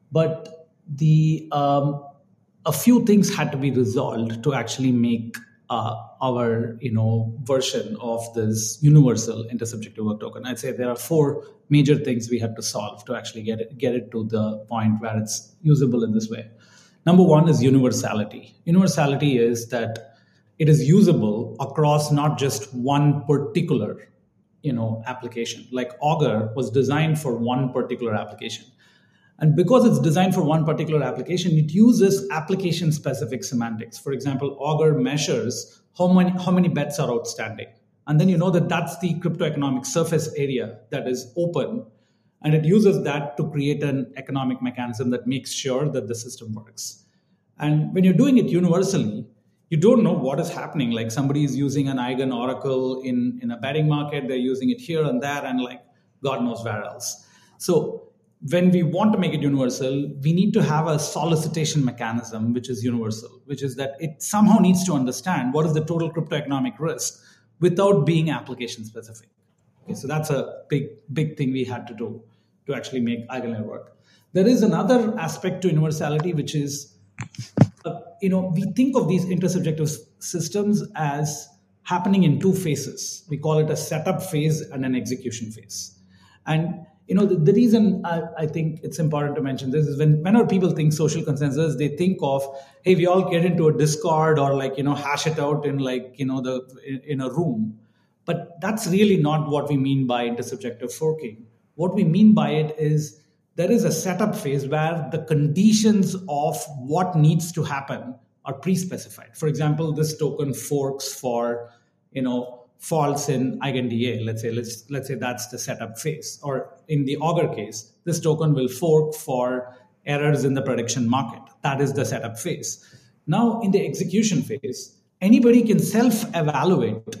But the um, a few things had to be resolved to actually make uh, our, you know, version of this universal intersubjective work token. I'd say there are four major things we had to solve to actually get it, get it to the point where it's usable in this way. Number one is universality. Universality is that it is usable across not just one particular, you know, application. Like Augur was designed for one particular application. And because it's designed for one particular application, it uses application-specific semantics. For example, Augur measures how many, how many bets are outstanding. And then you know that that's the cryptoeconomic surface area that is open. And it uses that to create an economic mechanism that makes sure that the system works. And when you're doing it universally, you don't know what is happening. Like somebody is using an Eigen Oracle in, in a betting market, they're using it here and there, and like God knows where else. So when we want to make it universal, we need to have a solicitation mechanism, which is universal, which is that it somehow needs to understand what is the total cryptoeconomic risk without being application specific. Okay, so that's a big, big thing we had to do to actually make EigenLayer work. There is another aspect to universality, which is, uh, you know, we think of these intersubjective systems as happening in two phases. We call it a setup phase and an execution phase. And, you know, the, the reason I, I think it's important to mention this is when whenever people think social consensus, they think of, hey, we all get into a Discord or like, you know, hash it out in like, you know, the in, in a room. But that's really not what we mean by intersubjective forking. What we mean by it is there is a setup phase where the conditions of what needs to happen are pre-specified. For example, this token forks for, you know, faults in EigenDA. Let's say let's let's say that's the setup phase. Or in the Augur case, this token will fork for errors in the prediction market. That is the setup phase. Now, in the execution phase, anybody can self-evaluate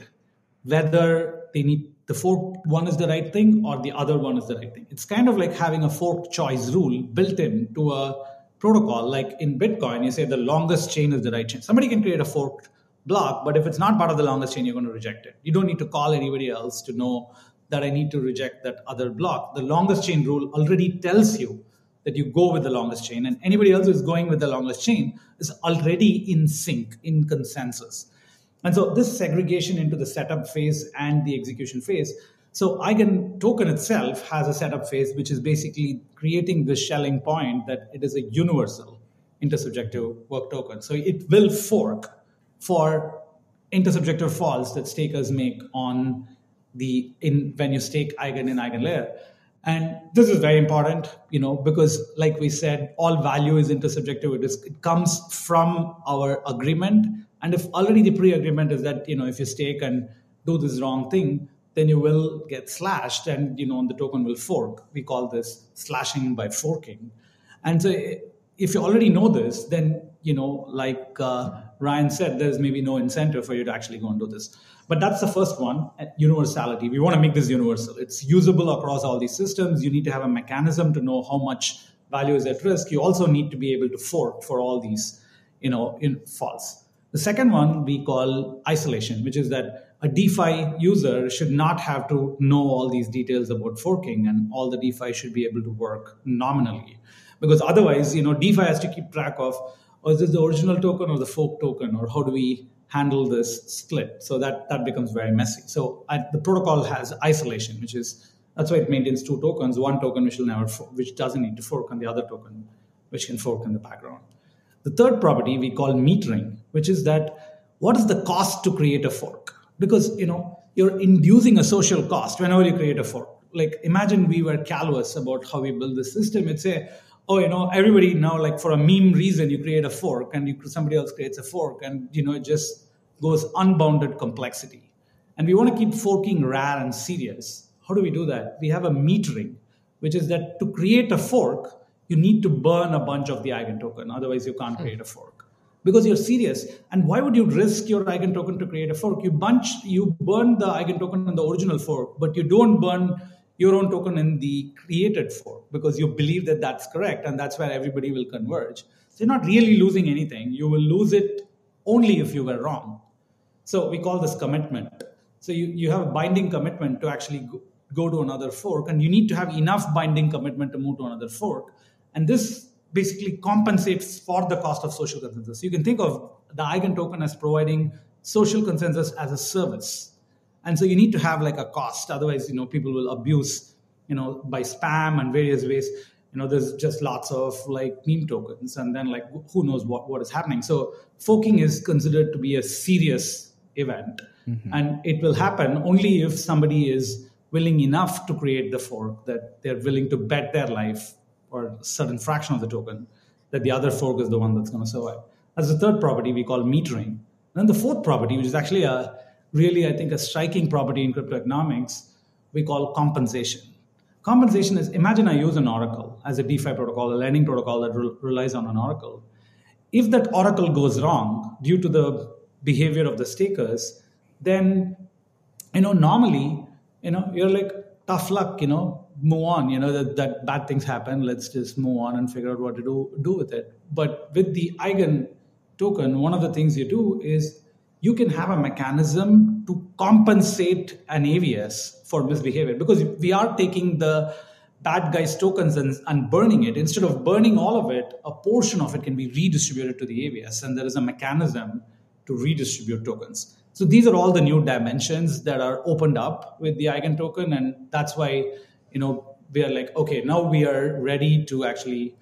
whether they need the forked one is the right thing or the other one is the right thing. It's kind of like having a forked choice rule built into a protocol. Like in Bitcoin, you say the longest chain is the right chain. Somebody can create a forked block, but if it's not part of the longest chain, you're going to reject it. You don't need to call anybody else to know that I need to reject that other block. The longest chain rule already tells you that you go with the longest chain, and anybody else who's going with the longest chain is already in sync, in consensus. And so this segregation into the setup phase and the execution phase. So Eigen token itself has a setup phase, which is basically creating the Schelling point that it is a universal intersubjective work token. So it will fork for intersubjective faults that stakers make on the in when you stake Eigen in EigenLayer. And this is very important, you know, because like we said, all value is intersubjective. It, is, it comes from our agreement. And if already the pre-agreement is that, you know, if you stake and do this wrong thing, then you will get slashed and, you know, the token will fork. We call this slashing by forking. And so if you already know this, then, you know, like uh, Ryan said, there's maybe no incentive for you to actually go and do this. But that's the first one, universality. We want to make this universal. It's usable across all these systems. You need to have a mechanism to know how much value is at risk. You also need to be able to fork for all these, you know, in faults. The second one we call isolation, which is that a DeFi user should not have to know all these details about forking, and all the DeFi should be able to work nominally. Because otherwise, you know, DeFi has to keep track of, oh, is this the original token or the fork token, or how do we handle this split? So that, that becomes very messy. So I, the protocol has isolation, which is, that's why it maintains two tokens, one token which will never fork, which doesn't need to fork, and the other token which can fork in the background. The third property we call metering, which is that what is the cost to create a fork? Because, you know, you're inducing a social cost whenever you create a fork. Like imagine we were callous about how we build the system. It'd say, oh, you know, everybody now, like for a meme reason, you create a fork and you, somebody else creates a fork, and, you know, it just goes unbounded complexity. And we want to keep forking rare and serious. How do we do that? We have a metering, which is that to create a fork, you need to burn a bunch of the Eigen token. Otherwise, you can't create a fork because you're serious. And why would you risk your Eigen token to create a fork? You bunch, you burn the Eigen token in the original fork, but you don't burn your own token in the created fork because you believe that that's correct, and that's where everybody will converge. So you're not really losing anything. You will lose it only if you were wrong. So we call this commitment. So you, you have a binding commitment to actually go, go to another fork, and you need to have enough binding commitment to move to another fork. And this basically compensates for the cost of social consensus. You can think of the Eigen token as providing social consensus as a service. And so you need to have like a cost. Otherwise, you know, people will abuse, you know, by spam and various ways. You know, there's just lots of like meme tokens, and then like who knows what, what is happening. So forking is considered to be a serious event. Mm-hmm. And it will happen only if somebody is willing enough to create the fork, that they're willing to bet their life or a certain fraction of the token that the other fork is the one that's going to survive. As the third property we call metering. And then the fourth property, which is actually a really, I think, a striking property in crypto economics, we call compensation. Compensation is, imagine I use an oracle as a DeFi protocol, a lending protocol that re- relies on an oracle. If that oracle goes wrong due to the behavior of the stakers, then, you know, normally, you know, you're like, tough luck, you know, move on, you know, that, that bad things happen. Let's just move on and figure out what to do, do with it. But with the Eigen token, one of the things you do is you can have a mechanism to compensate an A V S for misbehavior, because we are taking the bad guys tokens and, and burning it. Instead of burning all of it, a portion of it can be redistributed to the A V S, and there is a mechanism to redistribute tokens. So these are all the new dimensions that are opened up with the Eigen token, and that's why, you know, we are like, okay, now we are ready to actually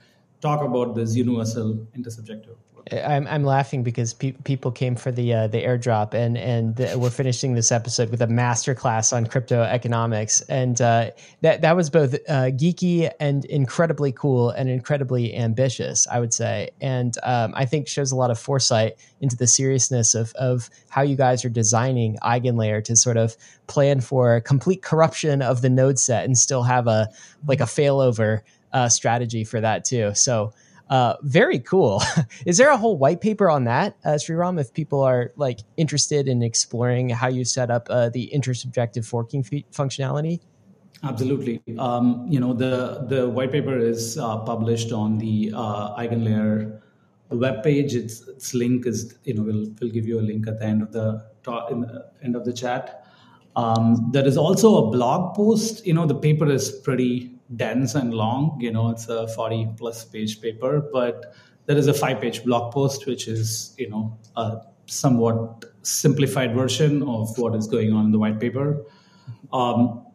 talk about this universal intersubjective. I'm I'm laughing because pe- people came for the uh, the airdrop, and and the, we're finishing this episode with a masterclass on crypto economics, and uh, that that was both uh, geeky and incredibly cool and incredibly ambitious, I would say, and um, I think shows a lot of foresight into the seriousness of of how you guys are designing EigenLayer to sort of plan for complete corruption of the node set and still have a like a failover uh, strategy for that too. So. Uh, very cool. Is there a whole white paper on that, uh, Sriram, if people are like interested in exploring how you set up uh, the intersubjective forking f- functionality? Absolutely. Um, you know, the, the white paper is uh, published on the uh, EigenLayer webpage. Its, its link is, you know, we'll, we'll give you a link at the end of the, talk, in the end of the chat. Um, there is also a blog post. You know, the paper is pretty dense and long. You know, it's a forty plus page paper, but there is a five page blog post, which is, you know, a somewhat simplified version of what is going on in the white paper. Um,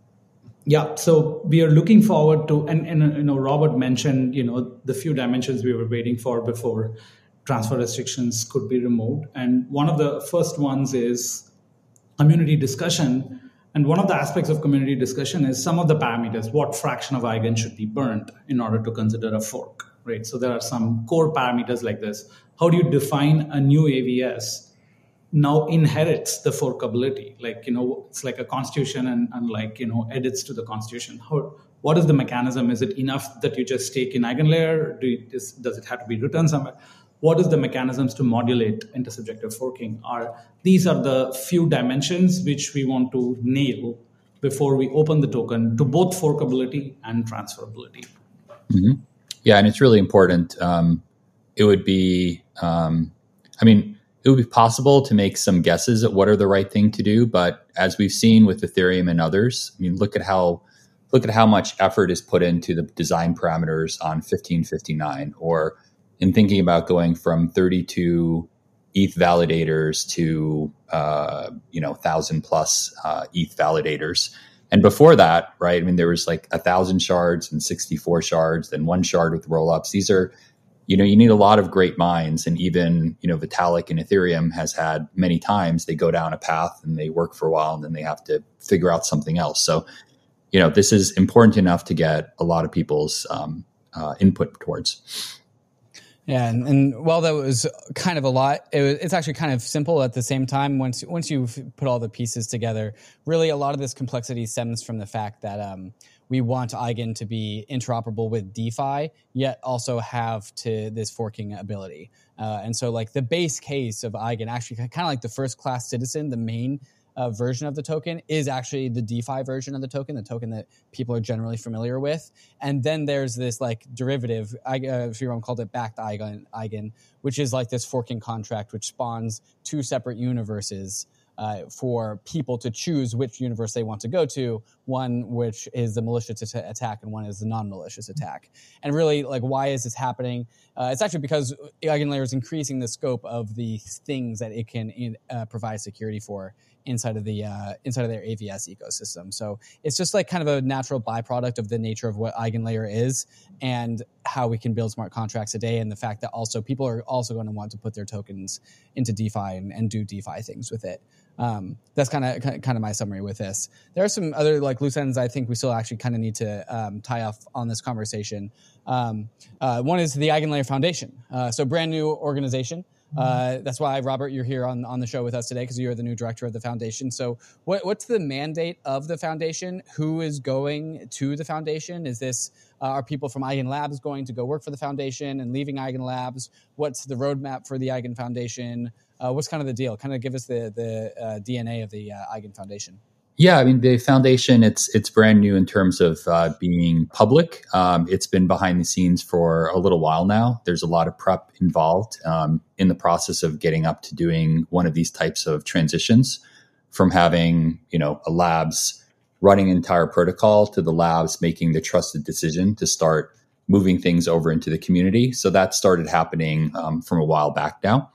yeah, so we are looking forward to, and, and you know, Robert mentioned, you know, the few dimensions we were waiting for before transfer restrictions could be removed. And one of the first ones is community discussion. And one of the aspects of community discussion is some of the parameters, what fraction of eigen should be burnt in order to consider a fork, right? So there are some core parameters like this. How do you define a new A V S now inherits the forkability? Like, you know, it's like a constitution and, and like, you know, edits to the constitution. How, what is the mechanism? Is it enough that you just stake in EigenLayer? Do you, does, does it have to be written somewhere? What is the mechanisms to modulate intersubjective forking? Are these are the few dimensions which we want to nail before we open the token to both forkability and transferability. Mm-hmm. Yeah, and it's really important. Um, it would be, um, I mean, it would be possible to make some guesses at what are the right thing to do, but as we've seen with Ethereum and others, I mean, look at how look at how much effort is put into the design parameters on fifteen fifty-nine, or in thinking about going from thirty-two E T H validators to, uh, you know, thousand plus uh, E T H validators. And before that, right, I mean, there was like a thousand shards and sixty-four shards, then one shard with rollups. These are, you know, you need a lot of great minds. And even, you know, Vitalik and Ethereum has had many times they go down a path and they work for a while and then they have to figure out something else. So, you know, this is important enough to get a lot of people's um, uh, input towards. Yeah, and, and while that was kind of a lot, it was, it's actually kind of simple at the same time. Once once you've put all the pieces together, really a lot of this complexity stems from the fact that um, we want Eigen to be interoperable with DeFi, yet also have to this forking ability. Uh, and so, like the base case of Eigen, actually kind of like the first class citizen, the main Uh, version of the token is actually the DeFi version of the token, the token that people are generally familiar with. And then there's this like derivative, I, uh, Sriram called it backed Eigen, Eigen, which is like this forking contract, which spawns two separate universes uh, for people to choose which universe they want to go to. One which is the malicious at- attack, and one is the non-malicious attack. And really, like, why is this happening? Uh, it's actually because EigenLayer is increasing the scope of the things that it can in, uh, provide security for inside of the uh, inside of their A V S ecosystem. So it's just like kind of a natural byproduct of the nature of what EigenLayer is and how we can build smart contracts today, and the fact that also people are also going to want to put their tokens into DeFi and, and do DeFi things with it. Um, that's kind of kind of my summary with this. There are some other like loose ends I think we still actually kind of need to um, tie off on this conversation. Um, uh, one is the EigenLayer Foundation. Uh, so brand new organization. Uh, that's why, Robert, you're here on, on the show with us today, because you're the new director of the foundation. So what, what's the mandate of the foundation? Who is going to the foundation? Is this, uh, are people from Eigen Labs going to go work for the foundation and leaving Eigen Labs? What's the roadmap for the Eigen Foundation? Uh, what's kind of the deal? Kind of give us the, the uh, D N A of the uh, Eigen Foundation. Yeah, I mean, the foundation, it's it's brand new in terms of uh, being public. Um, it's been behind the scenes for a little while now. There's a lot of prep involved um, in the process of getting up to doing one of these types of transitions, from having, you know, a labs running an entire protocol to the labs making the trusted decision to start moving things over into the community. So that started happening um, from a while back now.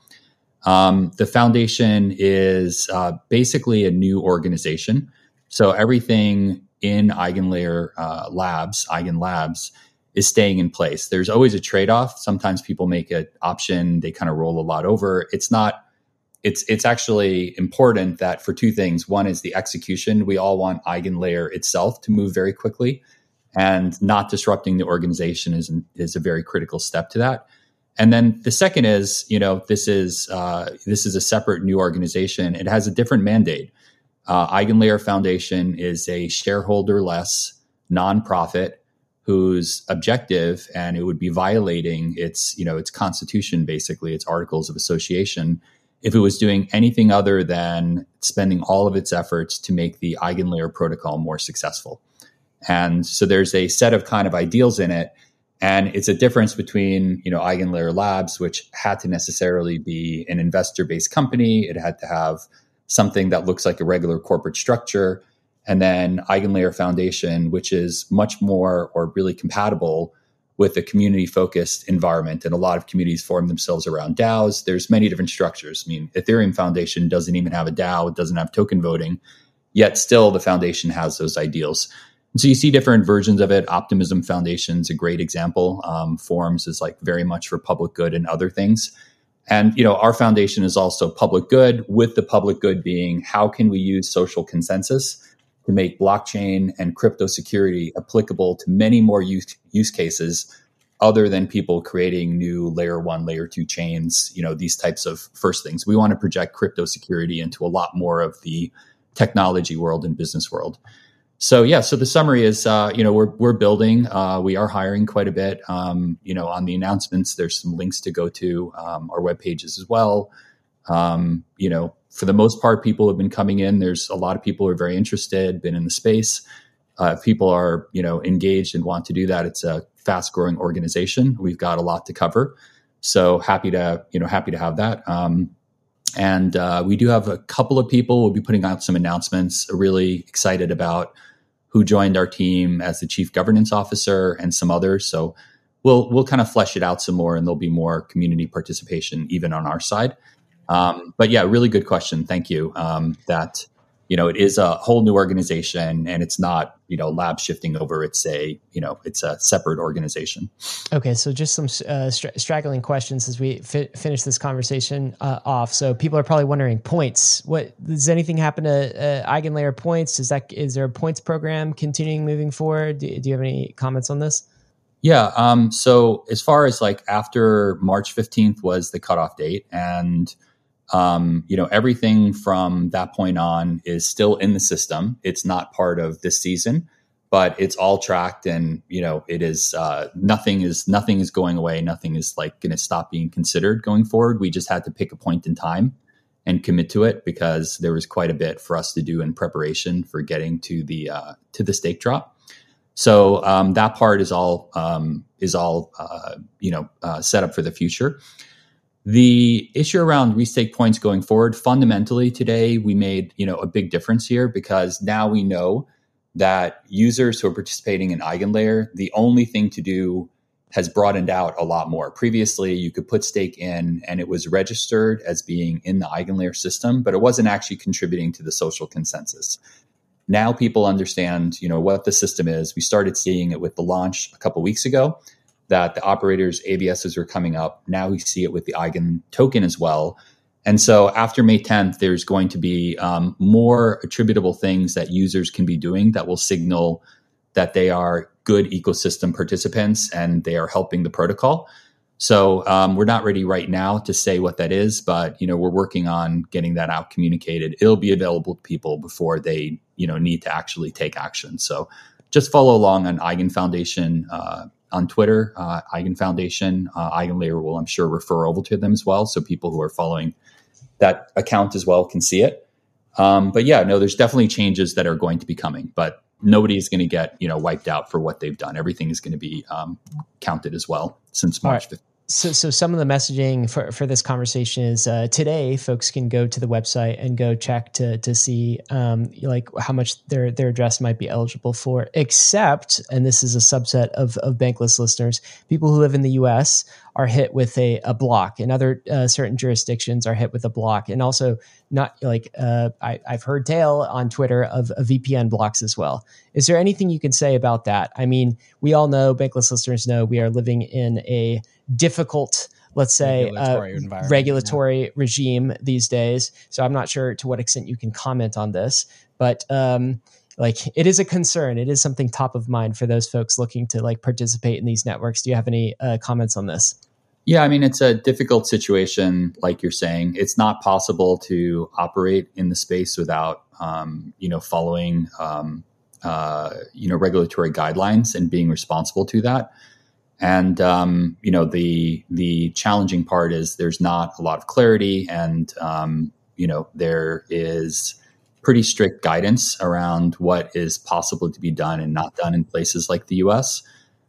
Um, the foundation is uh, basically a new organization. So everything in EigenLayer uh, Labs, Eigen Labs, is staying in place. There's always a trade-off. Sometimes people make an option, they kind of roll a lot over. It's not, it's it's actually important that for two things. One is the execution. We all want EigenLayer itself to move very quickly, and not disrupting the organization is, is a very critical step to that. And then the second is, you know, this is uh, this is a separate new organization. It has a different mandate. Uh, EigenLayer Foundation is a shareholder-less nonprofit whose objective, and it would be violating its, you know, its constitution, basically its articles of association, if it was doing anything other than spending all of its efforts to make the EigenLayer protocol more successful. And so there's a set of kind of ideals in it, and it's a difference between, you know, EigenLayer Labs, which had to necessarily be an investor-based company. It had to have something that looks like a regular corporate structure. And then EigenLayer Foundation, which is much more or really compatible with a community-focused environment. And a lot of communities form themselves around DAOs. There's many different structures. I mean, Ethereum Foundation doesn't even have a DAO. It doesn't have token voting. Yet still the foundation has those ideals. And so you see different versions of it. Optimism Foundation's a great example. Um, Forums is like very much for public good and other things. And, you know, our foundation is also public good, with the public good being how can we use social consensus to make blockchain and crypto security applicable to many more use, use cases other than people creating new layer one, layer two chains, you know, these types of first things. We want to project crypto security into a lot more of the technology world and business world. So, yeah, so the summary is, uh, you know, we're we're building. Uh, we are hiring quite a bit. Um, you know, on the announcements, there's some links to go to um, our web pages as well. Um, you know, for the most part, people have been coming in. There's a lot of people who are very interested, been in the space. Uh, if people are, you know, engaged and want to do that, it's a fast growing organization. We've got a lot to cover. So happy to, you know, happy to have that. Um, and uh, we do have a couple of people. We'll be putting out some announcements. Really excited about who joined our team as the chief governance officer and some others. So we'll we'll kind of flesh it out some more, and there'll be more community participation even on our side. Um, but yeah, really good question. Thank you. Um, that, you know, it is a whole new organization, and it's not, you know, lab shifting over. It's a, you know, it's a separate organization. Okay. So just some uh, stra- straggling questions as we fi- finish this conversation uh, off. So people are probably wondering, points. What, does anything happen to uh, EigenLayer points? Is that, is there a points program continuing moving forward? Do, do you have any comments on this? Yeah. Um, so as far as like after March fifteenth was the cutoff date, and Um, you know, everything from that point on is still in the system. It's not part of this season, but it's all tracked, and, you know, it is, uh, nothing is, nothing is going away. Nothing is like going to stop being considered going forward. We just had to pick a point in time and commit to it, because there was quite a bit for us to do in preparation for getting to the, uh, to the stake drop. So, um, that part is all, um, is all, uh, you know, uh, set up for the future. The issue around restake points going forward, fundamentally today, we made, you know, a big difference here, because now we know that users who are participating in EigenLayer, the only thing to do has broadened out a lot more. Previously, you could put stake in and it was registered as being in the EigenLayer system, but it wasn't actually contributing to the social consensus. Now people understand, you know, what the system is. We started seeing it with the launch a couple weeks ago, that the operators' A B Ss are coming up. Now we see it with the Eigen token as well. And so after May tenth, there's going to be um, more attributable things that users can be doing that will signal that they are good ecosystem participants and they are helping the protocol. So um, we're not ready right now to say what that is, but, you know, we're working on getting that out communicated. It'll be available to people before they, you know, need to actually take action. So just follow along on Eigen Foundation uh, on Twitter, uh, Eigen Foundation. Uh, EigenLayer will, I'm sure, refer over to them as well, so people who are following that account as well can see it. Um, but yeah, no, there's definitely changes that are going to be coming, but nobody is going to get, you know, wiped out for what they've done. Everything is going to be um, counted as well since March fifteenth. So, so some of the messaging for, for this conversation is uh, today, folks can go to the website and go check to to see um, like how much their their address might be eligible for. Except, and this is a subset of of Bankless listeners, people who live in the U S are hit with a, a block, and other uh, certain jurisdictions are hit with a block. And also, not like uh, I, I've heard tale on Twitter of, of V P N blocks as well. Is there anything you can say about that? I mean, we all know, Bankless listeners know, we are living in a difficult, let's say, regulatory, uh, regulatory yeah. regime these days. So I'm not sure to what extent you can comment on this, but um, like it is a concern. It is something top of mind for those folks looking to like participate in these networks. Do you have any uh, comments on this? Yeah, I mean, it's a difficult situation, like you're saying. It's not possible to operate in the space without, um, you know, following, um, uh, you know, regulatory guidelines and being responsible to that. And, um, you know, the the challenging part is there's not a lot of clarity, and, um, you know, there is pretty strict guidance around what is possible to be done and not done in places like the U S.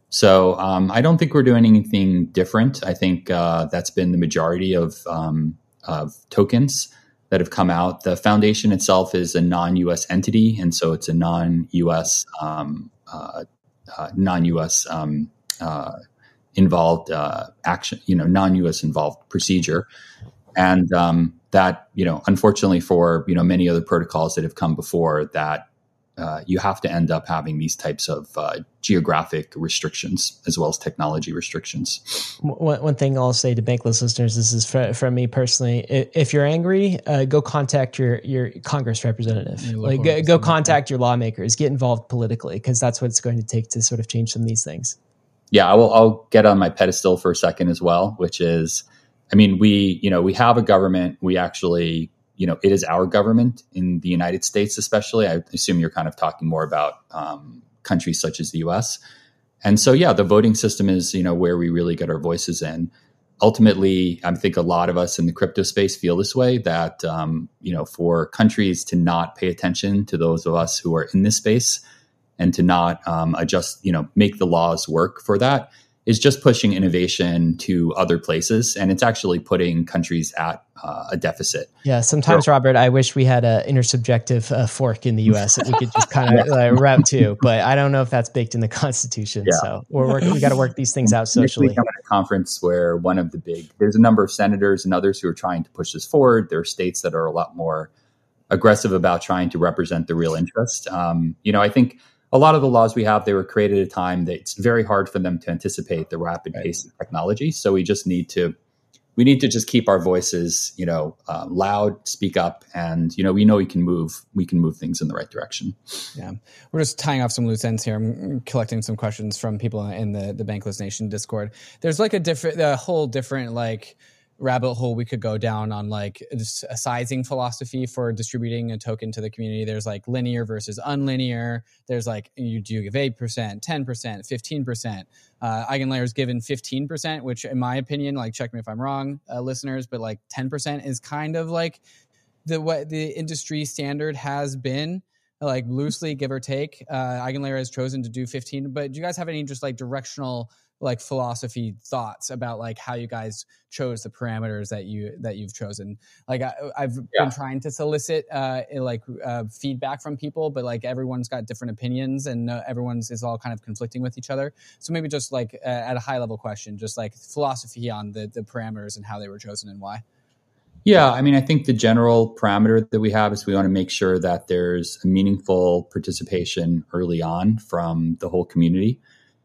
So um, I don't think we're doing anything different. I think uh, that's been the majority of, um, of tokens that have come out. The foundation itself is a non-U S entity, and so it's a non-U S um, uh, uh, non-U S um, uh, involved uh, action, you know, non-U S involved procedure, and um, that, you know, unfortunately for you know many other protocols that have come before that. Uh, you have to end up having these types of uh, geographic restrictions as well as technology restrictions. One, one thing I'll say to Bankless listeners, this is for, from me personally. If you're angry, uh, go contact your your Congress representative. Your like go, go contact your lawmakers. Get involved politically, because that's what it's going to take to sort of change some of these things. Yeah, I will. I'll get on my pedestal for a second as well, which is, I mean, we you know we have a government. We actually. You know, it is our government in the United States, especially. I assume you're kind of talking more about um, countries such as the U S. And so, yeah, the voting system is, you know, where we really get our voices in. Ultimately, I think a lot of us in the crypto space feel this way, that, um, you know, for countries to not pay attention to those of us who are in this space and to not um, adjust, you know, make the laws work for that is just pushing innovation to other places. And it's actually putting countries at uh, a deficit. Yeah. Sometimes, so, Robert, I wish we had an intersubjective uh, fork in the U S that we could just kind of uh, route to, but I don't know if that's baked in the Constitution. Yeah. So we're working, we got to work these things out socially. I'm at a conference where one of the big, there's a number of senators and others who are trying to push this forward. There are states that are a lot more aggressive about trying to represent the real interest. Um, you know, I think a lot of the laws we have, they were created at a time that it's very hard for them to anticipate the rapid pace of technology. So we just need to, we need to just keep our voices, you know, uh, loud, speak up, and you know, we know we can move, we can move things in the right direction. Yeah, we're just tying off some loose ends here. I'm collecting some questions from people in the the Bankless Nation Discord. There's like a different, a whole different like. rabbit hole we could go down on like a sizing philosophy for distributing a token to the community. There's like linear versus unlinear. There's like, you do give eight percent, ten percent, fifteen percent. Uh, EigenLayer is given fifteen percent, which in my opinion, like check me if I'm wrong, uh, listeners, but like ten percent is kind of like the what the industry standard has been, like loosely give or take. Uh, EigenLayer has chosen to do fifteen, but do you guys have any just like directional like philosophy thoughts about like how you guys chose the parameters that you that you've chosen? Like I, I've yeah. been trying to solicit uh, like uh, feedback from people, but like everyone's got different opinions, and uh, everyone's is all kind of conflicting with each other. So maybe just like uh, at a high level question, just like philosophy on the the parameters and how they were chosen and why. Yeah, I mean, I think the general parameter that we have is we want to make sure that there's a meaningful participation early on from the whole community.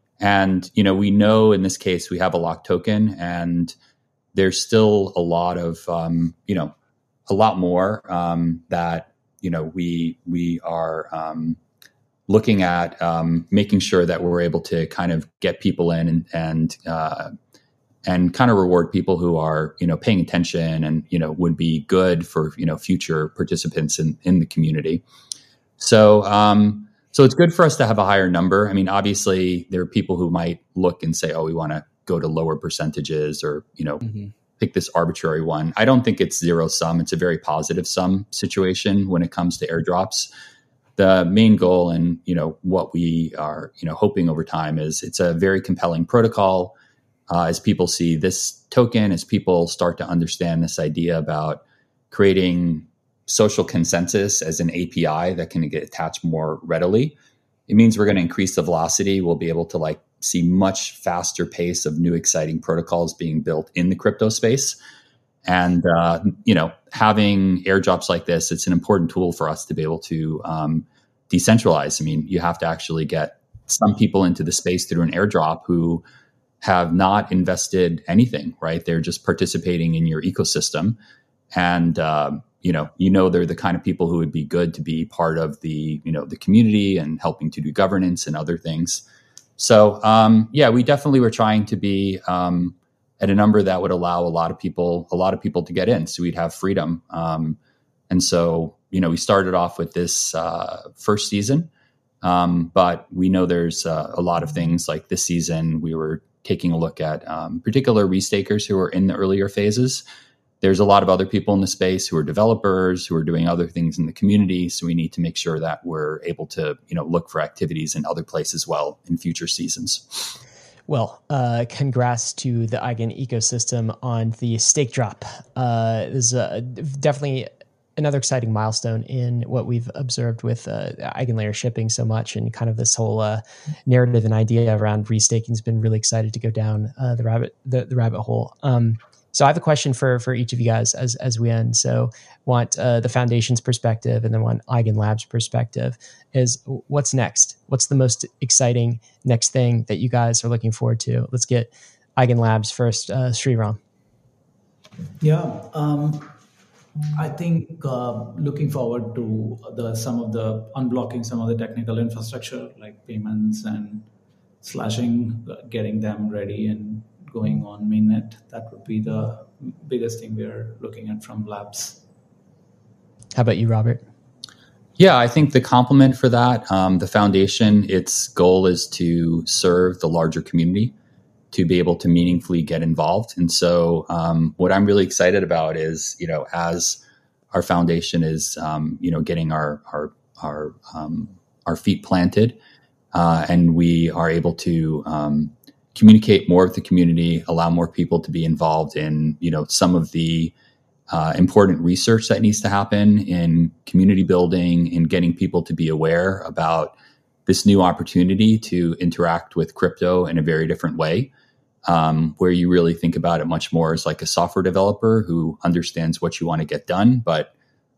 And, you know, we know in this case we have a locked token, and there's still a lot of, um, you know, a lot more um, that, you know, we we are um, looking at um, making sure that we're able to kind of get people in and and, uh, and kind of reward people who are, you know, paying attention and, you know, would be good for, you know, future participants in, in the community. So, um, So it's good for us to have a higher number. I mean, obviously, there are people who might look and say, oh, we want to go to lower percentages or, you know, mm-hmm. pick this arbitrary one. I don't think it's zero sum. It's a very positive sum situation when it comes to airdrops. The main goal and, you know, what we are, you know, hoping over time is it's a very compelling protocol. Uh, as people see this token, as people start to understand this idea about creating social consensus as an A P I that can get attached more readily, it means we're going to increase the velocity. We'll be able to like see much faster pace of new exciting protocols being built in the crypto space. And, uh, you know, having airdrops like this, it's an important tool for us to be able to um, decentralize. I mean, you have to actually get some people into the space through an airdrop who have not invested anything, right? They're just participating in your ecosystem. And, uh, you know, you know, they're the kind of people who would be good to be part of the, you know, the community and helping to do governance and other things. So, um, yeah, we definitely were trying to be um, at a number that would allow a lot of people, a lot of people to get in. So we'd have freedom. Um, and so, you know, we started off with this uh, first season, um, but we know there's uh, a lot of things like this season. We were taking a look at um, particular restakers who are in the earlier phases. There's a lot of other people in the space who are developers, who are doing other things in the community. So we need to make sure that we're able to, you know, look for activities in other places as well in future seasons. Well, uh, congrats to the Eigen ecosystem on the stake drop. Uh, this is uh, definitely another exciting milestone in what we've observed with uh, EigenLayer shipping so much, and kind of this whole uh, narrative and idea around restaking has been really excited to go down uh, the rabbit the, the rabbit hole. Um, so I have a question for for each of you guys as as we end. So want uh, the foundation's perspective, and then want EigenLabs' perspective. Is what's next? What's the most exciting next thing that you guys are looking forward to? Let's get EigenLabs first. Uh, Sriram. Yeah. Um, I think uh, looking forward to the some of the unblocking some of the technical infrastructure like payments and slashing, getting them ready and going on mainnet. That would be the biggest thing we're looking at from labs. How about you, Robert? Yeah, I think the complement for that, um, the foundation, its goal is to serve the larger community, to be able to meaningfully get involved. And so um, what I'm really excited about is, you know, as our foundation is, um, you know, getting our, our, our, um, our feet planted uh, and we are able to um, communicate more with the community, allow more people to be involved in, you know, some of the uh, important research that needs to happen in community building and getting people to be aware about this new opportunity to interact with crypto in a very different way. Um, where you really think about it much more as like a software developer who understands what you want to get done. But,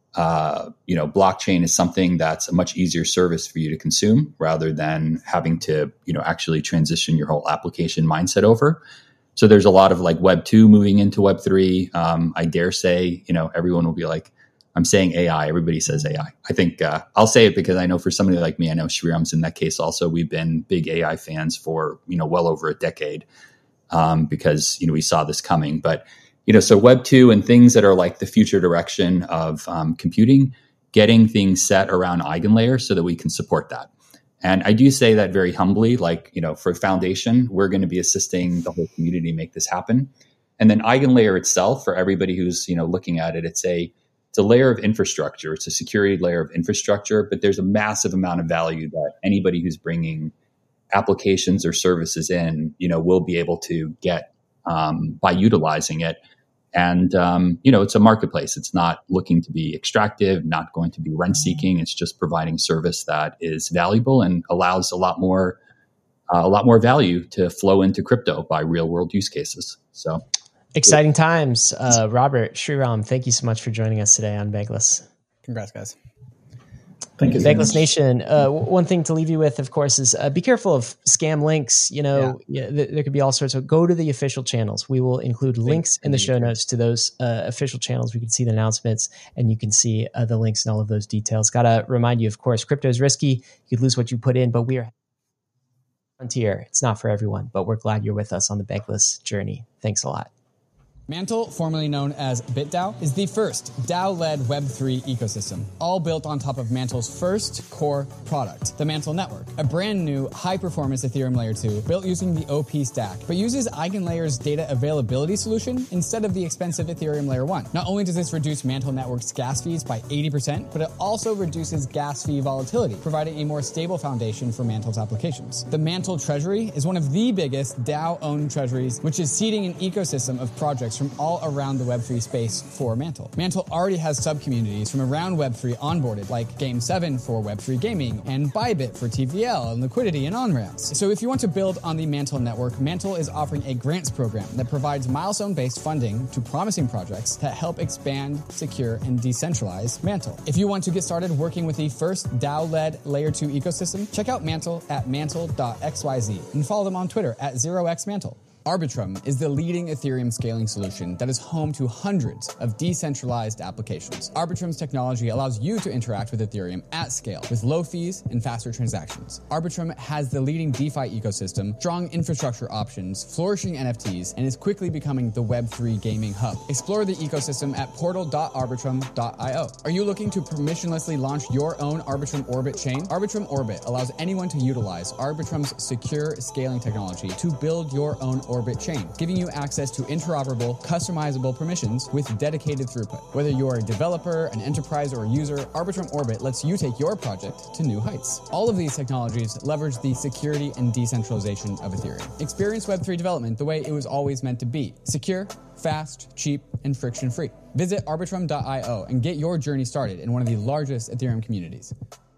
uh, you know, blockchain is something that's a much easier service for you to consume rather than having to, you know, actually transition your whole application mindset over. So there's a lot of like Web two moving into Web three. Um, I dare say, you know, everyone will be like, I'm saying A I. Everybody says A I. I think uh, I'll say it because I know for somebody like me, I know Sriram's in that case also. We've been big A I fans for, you know, well over a decade. Um, because, you know, we saw this coming. But, you know, so Web two and things that are like the future direction of um, computing, getting things set around EigenLayer so that we can support that. And I do say that very humbly, like, you know, for Foundation, we're going to be assisting the whole community make this happen. And then EigenLayer itself, for everybody who's, you know, looking at it, it's a, it's a layer of infrastructure. It's a security layer of infrastructure, but there's a massive amount of value that anybody who's bringing applications or services in, you know, will be able to get um, by utilizing it. And, um, you know, it's a marketplace. It's not looking to be extractive, not going to be rent seeking. It's just providing service that is valuable and allows a lot more, uh, a lot more value to flow into crypto by real world use cases. So exciting times. Uh, Robert, Sriram, thank you so much for joining us today on Bankless. Congrats, guys. Thank you. Bankless Nation. Uh, one thing to leave you with, of course, is uh, be careful of scam links. You know, yeah. Yeah, th- there could be all sorts of. Go to the official channels. We will include links in the show notes to those uh, official channels. We can see the announcements, and you can see uh, the links and all of those details. Got to remind you, of course, crypto is risky. You could lose what you put in, but we are frontier. It's not for everyone, but we're glad you're with us on the Bankless journey. Thanks a lot. Mantle, formerly known as BitDAO, is the first DAO-led Web three ecosystem, all built on top of Mantle's first core product, the Mantle Network, a brand new high-performance Ethereum Layer two built using the O P stack, but uses EigenLayer's data availability solution instead of the expensive Ethereum Layer one. Not only does this reduce Mantle Network's gas fees by eighty percent, but it also reduces gas fee volatility, providing a more stable foundation for Mantle's applications. The Mantle Treasury is one of the biggest DAO-owned treasuries, which is seeding an ecosystem of projects projects from all around the Web three space for Mantle. Mantle already has sub-communities from around Web three onboarded, like Game seven for Web three gaming, and Bybit for T V L and liquidity and on-ramps. So if you want to build on the Mantle network, Mantle is offering a grants program that provides milestone-based funding to promising projects that help expand, secure, and decentralize Mantle. If you want to get started working with the first DAO-led Layer two ecosystem, check out Mantle at mantle dot x y z and follow them on Twitter at zero x mantle. Arbitrum is the leading Ethereum scaling solution that is home to hundreds of decentralized applications. Arbitrum's technology allows you to interact with Ethereum at scale with low fees and faster transactions. Arbitrum has the leading DeFi ecosystem, strong infrastructure options, flourishing N F Ts, and is quickly becoming the Web three gaming hub. Explore the ecosystem at portal dot arbitrum dot i o. Are you looking to permissionlessly launch your own Arbitrum Orbit chain? Arbitrum Orbit allows anyone to utilize Arbitrum's secure scaling technology to build your own Orbit chain, giving you access to interoperable, customizable permissions with dedicated throughput. Whether you're a developer, an enterprise, or a user, Arbitrum Orbit lets you take your project to new heights. All of these technologies leverage the security and decentralization of Ethereum. Experience Web three development the way it was always meant to be: secure, fast, cheap, and friction-free. Visit arbitrum dot i o and get your journey started in one of the largest Ethereum communities.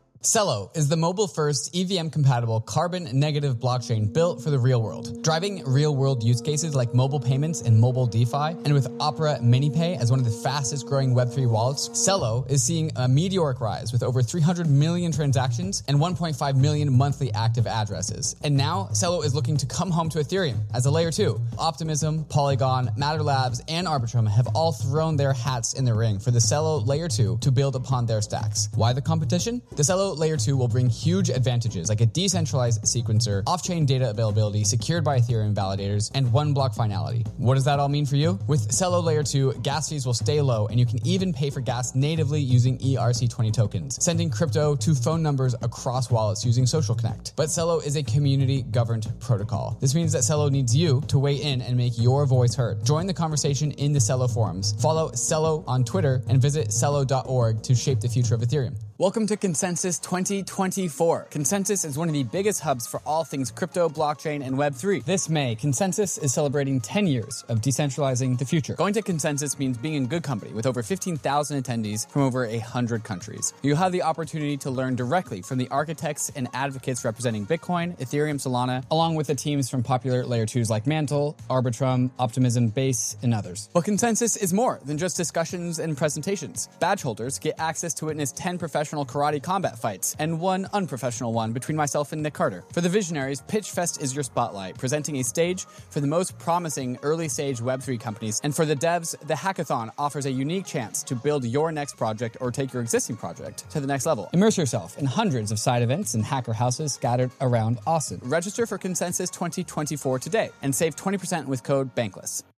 Celo is the mobile-first, E V M-compatible, carbon-negative blockchain built for the real world, driving real-world use cases like mobile payments and mobile DeFi. And with Opera MiniPay as one of the fastest-growing Web three wallets, Celo is seeing a meteoric rise with over three hundred million transactions and one point five million monthly active addresses. And now, Celo is looking to come home to Ethereum as a layer two. Optimism, Polygon, Matter Labs, and Arbitrum have all thrown their hats in the ring for the Celo layer two to build upon their stacks. Why the competition? The Celo Layer two will bring huge advantages like a decentralized sequencer, off-chain data availability secured by Ethereum validators, and one block finality. What does that all mean for you? With Celo Layer two, gas fees will stay low, and you can even pay for gas natively using E R C twenty tokens, sending crypto to phone numbers across wallets using Social Connect. But Celo is a community-governed protocol. This means that Celo needs you to weigh in and make your voice heard. Join the conversation in the Celo forums. Follow Celo on Twitter and visit celo dot org to shape the future of Ethereum. Welcome to Consensus twenty twenty-four. Consensus is one of the biggest hubs for all things crypto, blockchain, and Web three. This May, Consensus is celebrating ten years of decentralizing the future. Going to Consensus means being in good company with over fifteen thousand attendees from over one hundred countries. You'll have the opportunity to learn directly from the architects and advocates representing Bitcoin, Ethereum, Solana, along with the teams from popular layer twos like Mantle, Arbitrum, Optimism, Base, and others. But Consensus is more than just discussions and presentations. Badge holders get access to witness ten professional karate combat fights and one unprofessional one between myself and Nick Carter. For the visionaries, PitchFest is your spotlight, presenting a stage for the most promising early-stage Web three companies. And for the devs, the hackathon offers a unique chance to build your next project or take your existing project to the next level. Immerse yourself in hundreds of side events and hacker houses scattered around Austin. Register for Consensus twenty twenty-four today and save twenty percent with code BANKLESS.